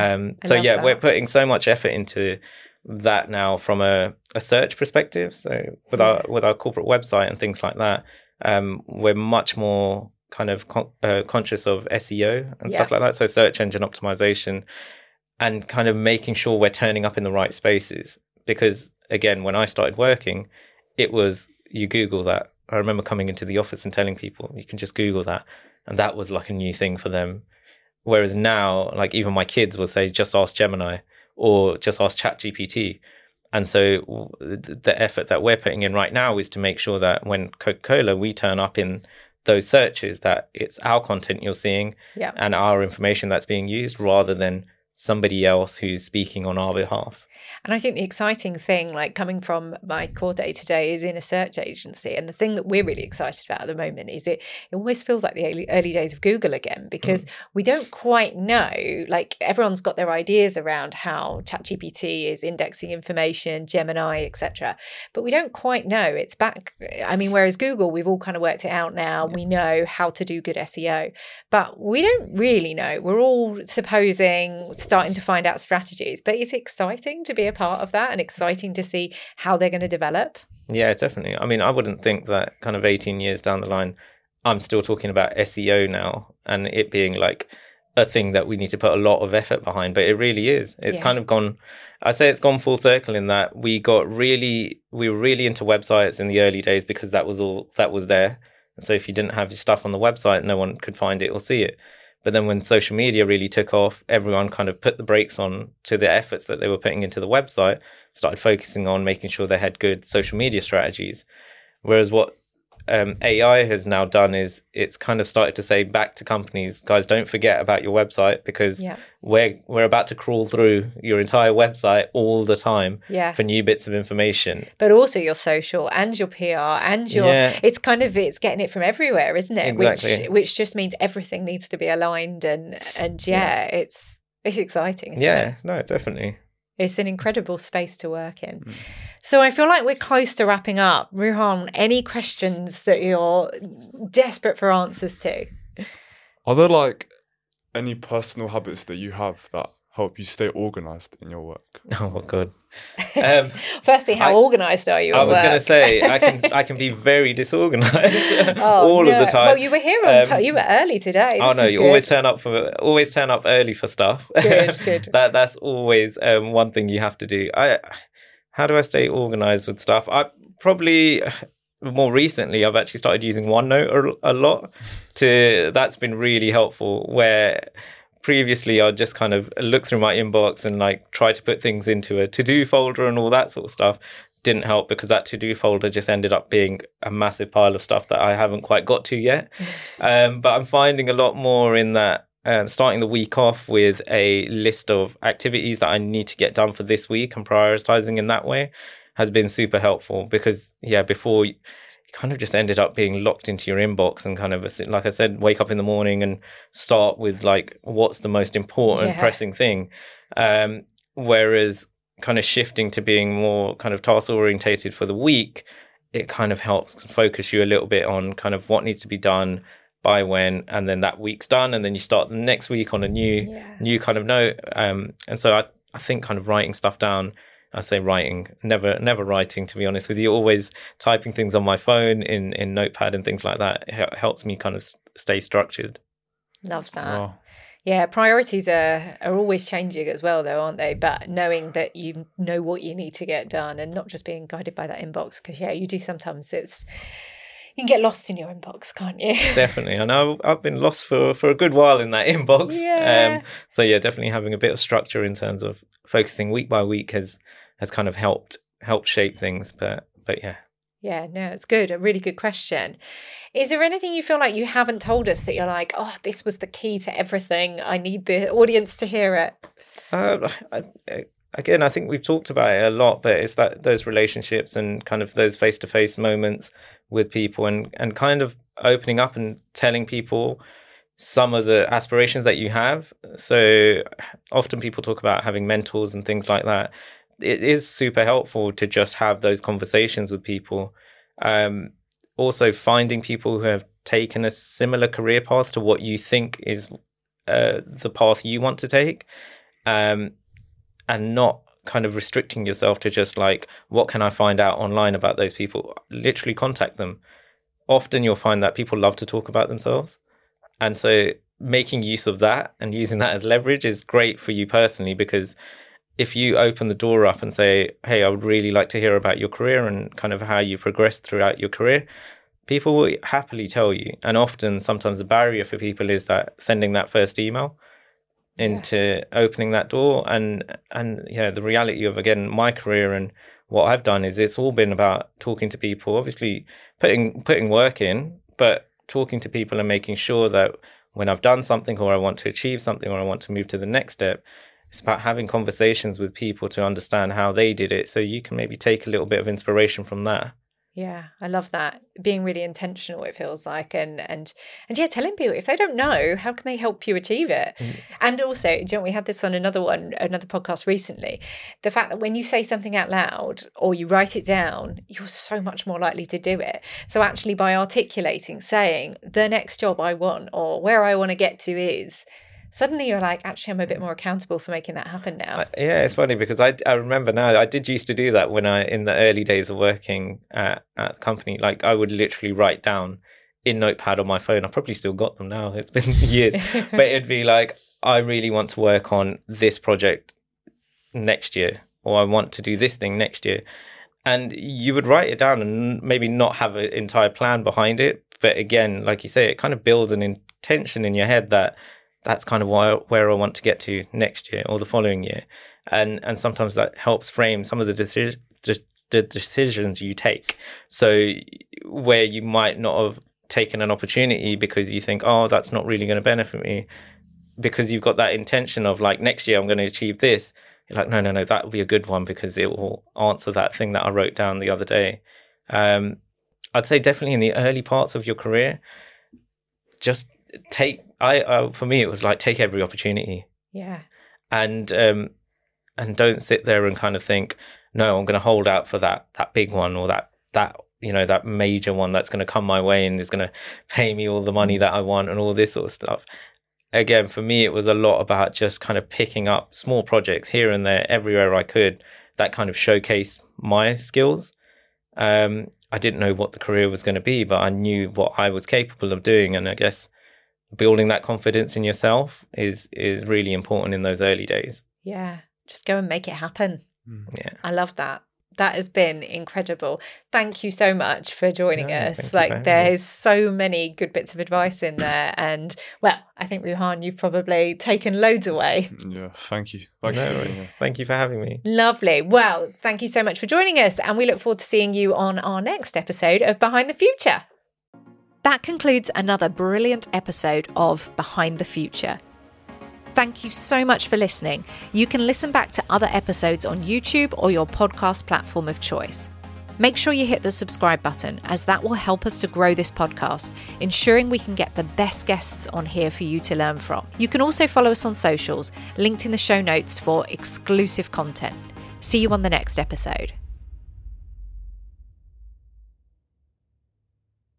We're putting so much effort into that now from a search perspective. So with our corporate website and things like that, we're much more kind of conscious of SEO and stuff like that, so search engine optimization, and kind of making sure we're turning up in the right spaces. Because again, when I started working, it was, you Google that. I remember coming into the office and telling people, you can just Google that. And that was like a new thing for them. Whereas now, like even my kids will say, just ask Gemini or just ask ChatGPT. And so the effort that we're putting in right now is to make sure that when Coca-Cola, we turn up in those searches, that it's our content you're seeing and our information that's being used, rather than somebody else who's speaking on our behalf. And I think the exciting thing, like coming from my core day to day, is in a search agency. And the thing that we're really excited about at the moment is it almost feels like the early days of Google again, because we don't quite know, like everyone's got their ideas around how ChatGPT is indexing information, Gemini, etc. But we don't quite know. It's back. I mean, whereas Google, we've all kind of worked it out now. We know how to do good SEO, but we don't really know. We're all starting to find out strategies, but it's exciting to be a part of that and exciting to see how they're going to develop. Yeah, definitely. I mean, I wouldn't think that kind of 18 years down the line, I'm still talking about SEO now and it being like a thing that we need to put a lot of effort behind, but it really is. It's kind of gone, I say it's gone full circle in that we were really into websites in the early days because that was all that was there. And so if you didn't have your stuff on the website, no one could find it or see it. But then when social media really took off, everyone kind of put the brakes on to the efforts that they were putting into the website, started focusing on making sure they had good social media strategies. Whereas what AI has now done is it's kind of started to say back to companies, guys, don't forget about your website, because we're about to crawl through your entire website all the time for new bits of information. But also your social and your PR and your it's getting it from everywhere, isn't it? Exactly. Which just means everything needs to be aligned and it's exciting, isn't it? No, definitely. It's an incredible space to work in. So I feel like we're close to wrapping up. Ruhan, any questions that you're desperate for answers to? Are there like any personal habits that you have that help you stay organized in your work? Oh God. Firstly, how organized are you? I was going to say I can be very disorganized all of the time. Well, you were here on time. You were early today. Oh no, you always turn up early for stuff. Good. That's always one thing you have to do. How do I stay organized with stuff? I probably more recently I've actually started using OneNote a lot. That's been really helpful. Where previously I'd just kind of look through my inbox and like try to put things into a to-do folder and all that sort of stuff. Didn't help because that to-do folder just ended up being a massive pile of stuff that I haven't quite got to yet. But I'm finding a lot more in that starting the week off with a list of activities that I need to get done for this week and prioritizing in that way has been super helpful because before you kind of just ended up being locked into your inbox and kind of, like I said, wake up in the morning and start with like what's the most important pressing thing, whereas kind of shifting to being more kind of task orientated for the week, it kind of helps focus you a little bit on kind of what needs to be done by when, and then that week's done, and then you start the next week on a new kind of note. And so I think kind of writing stuff down, I say writing, never writing, to be honest with you, always typing things on my phone in Notepad and things like that. It helps me kind of stay structured. Love that. Wow. Yeah, priorities are always changing as well, though, aren't they? But knowing that you know what you need to get done and not just being guided by that inbox, because, you do sometimes you can get lost in your inbox, can't you? Definitely. I know I've been lost for a good while in that inbox. Yeah. So, definitely having a bit of structure in terms of focusing week by week has kind of helped shape things. But yeah. Yeah, no, it's good. A really good question. Is there anything you feel like you haven't told us that you're like, oh, this was the key to everything? I need the audience to hear it. Again, I think we've talked about it a lot, but it's that those relationships and kind of those face-to-face moments with people and kind of opening up and telling people some of the aspirations that you have. So often people talk about having mentors and things like that. It is super helpful to just have those conversations with people. Also finding people who have taken a similar career path to what you think is the path you want to take, and not kind of restricting yourself to just like, what can I find out online about those people? Literally contact them. Often you'll find that people love to talk about themselves. And so making use of that and using that as leverage is great for you personally, because if you open the door up and say, hey, I would really like to hear about your career and kind of how you progressed throughout your career, people will happily tell you. And often, sometimes the barrier for people is that sending that first email into opening that door. And the reality of, again, my career and what I've done is it's all been about talking to people, obviously putting work in, but talking to people and making sure that when I've done something or I want to achieve something or I want to move to the next step, it's about having conversations with people to understand how they did it, so you can maybe take a little bit of inspiration from that. Yeah, I love that. Being really intentional, it feels like, and telling people if they don't know, how can they help you achieve it? And also, we had this on another podcast recently. The fact that when you say something out loud or you write it down, you're so much more likely to do it. So actually, by articulating, saying the next job I want or where I want to get to is, suddenly you're like, actually, I'm a bit more accountable for making that happen now. It's funny because I remember now, I did used to do that when in the early days of working at a company. Like, I would literally write down in Notepad on my phone. I probably still got them now. It's been years. But it'd be like, I really want to work on this project next year, or I want to do this thing next year. And you would write it down and maybe not have an entire plan behind it. But again, like you say, it kind of builds an intention in your head that's kind of where I want to get to next year or the following year. And sometimes that helps frame some of the decisions you take. So where you might not have taken an opportunity because you think, oh, that's not really going to benefit me, because you've got that intention of like, next year I'm going to achieve this. You're like, no, that will be a good one because it will answer that thing that I wrote down the other day. I'd say definitely in the early parts of your career, just for me, it was like, take every opportunity. Yeah. And don't sit there and kind of think, no, I'm going to hold out for that big one or that major one that's going to come my way and is going to pay me all the money that I want and all this sort of stuff. again, for me, it was a lot about just kind of picking up small projects here and there, everywhere I could, that kind of showcase my skills. I didn't know what the career was going to be, but I knew what I was capable of doing. And I guess building that confidence in yourself is really important in those early days. Yeah, just go and make it happen. Yeah, I love that. That has been incredible. Thank you so much for joining us. Like, there's so many good bits of advice in there. And, well, I think, Ruhan, you've probably taken loads away. Yeah, thank you. Thank you for having me. Lovely. Well, thank you so much for joining us. And we look forward to seeing you on our next episode of Behind the Future. That concludes another brilliant episode of Behind the Future. Thank you so much for listening. You can listen back to other episodes on YouTube or your podcast platform of choice. Make sure you hit the subscribe button, as that will help us to grow this podcast, ensuring we can get the best guests on here for you to learn from. You can also follow us on socials, linked in the show notes for exclusive content. See you on the next episode.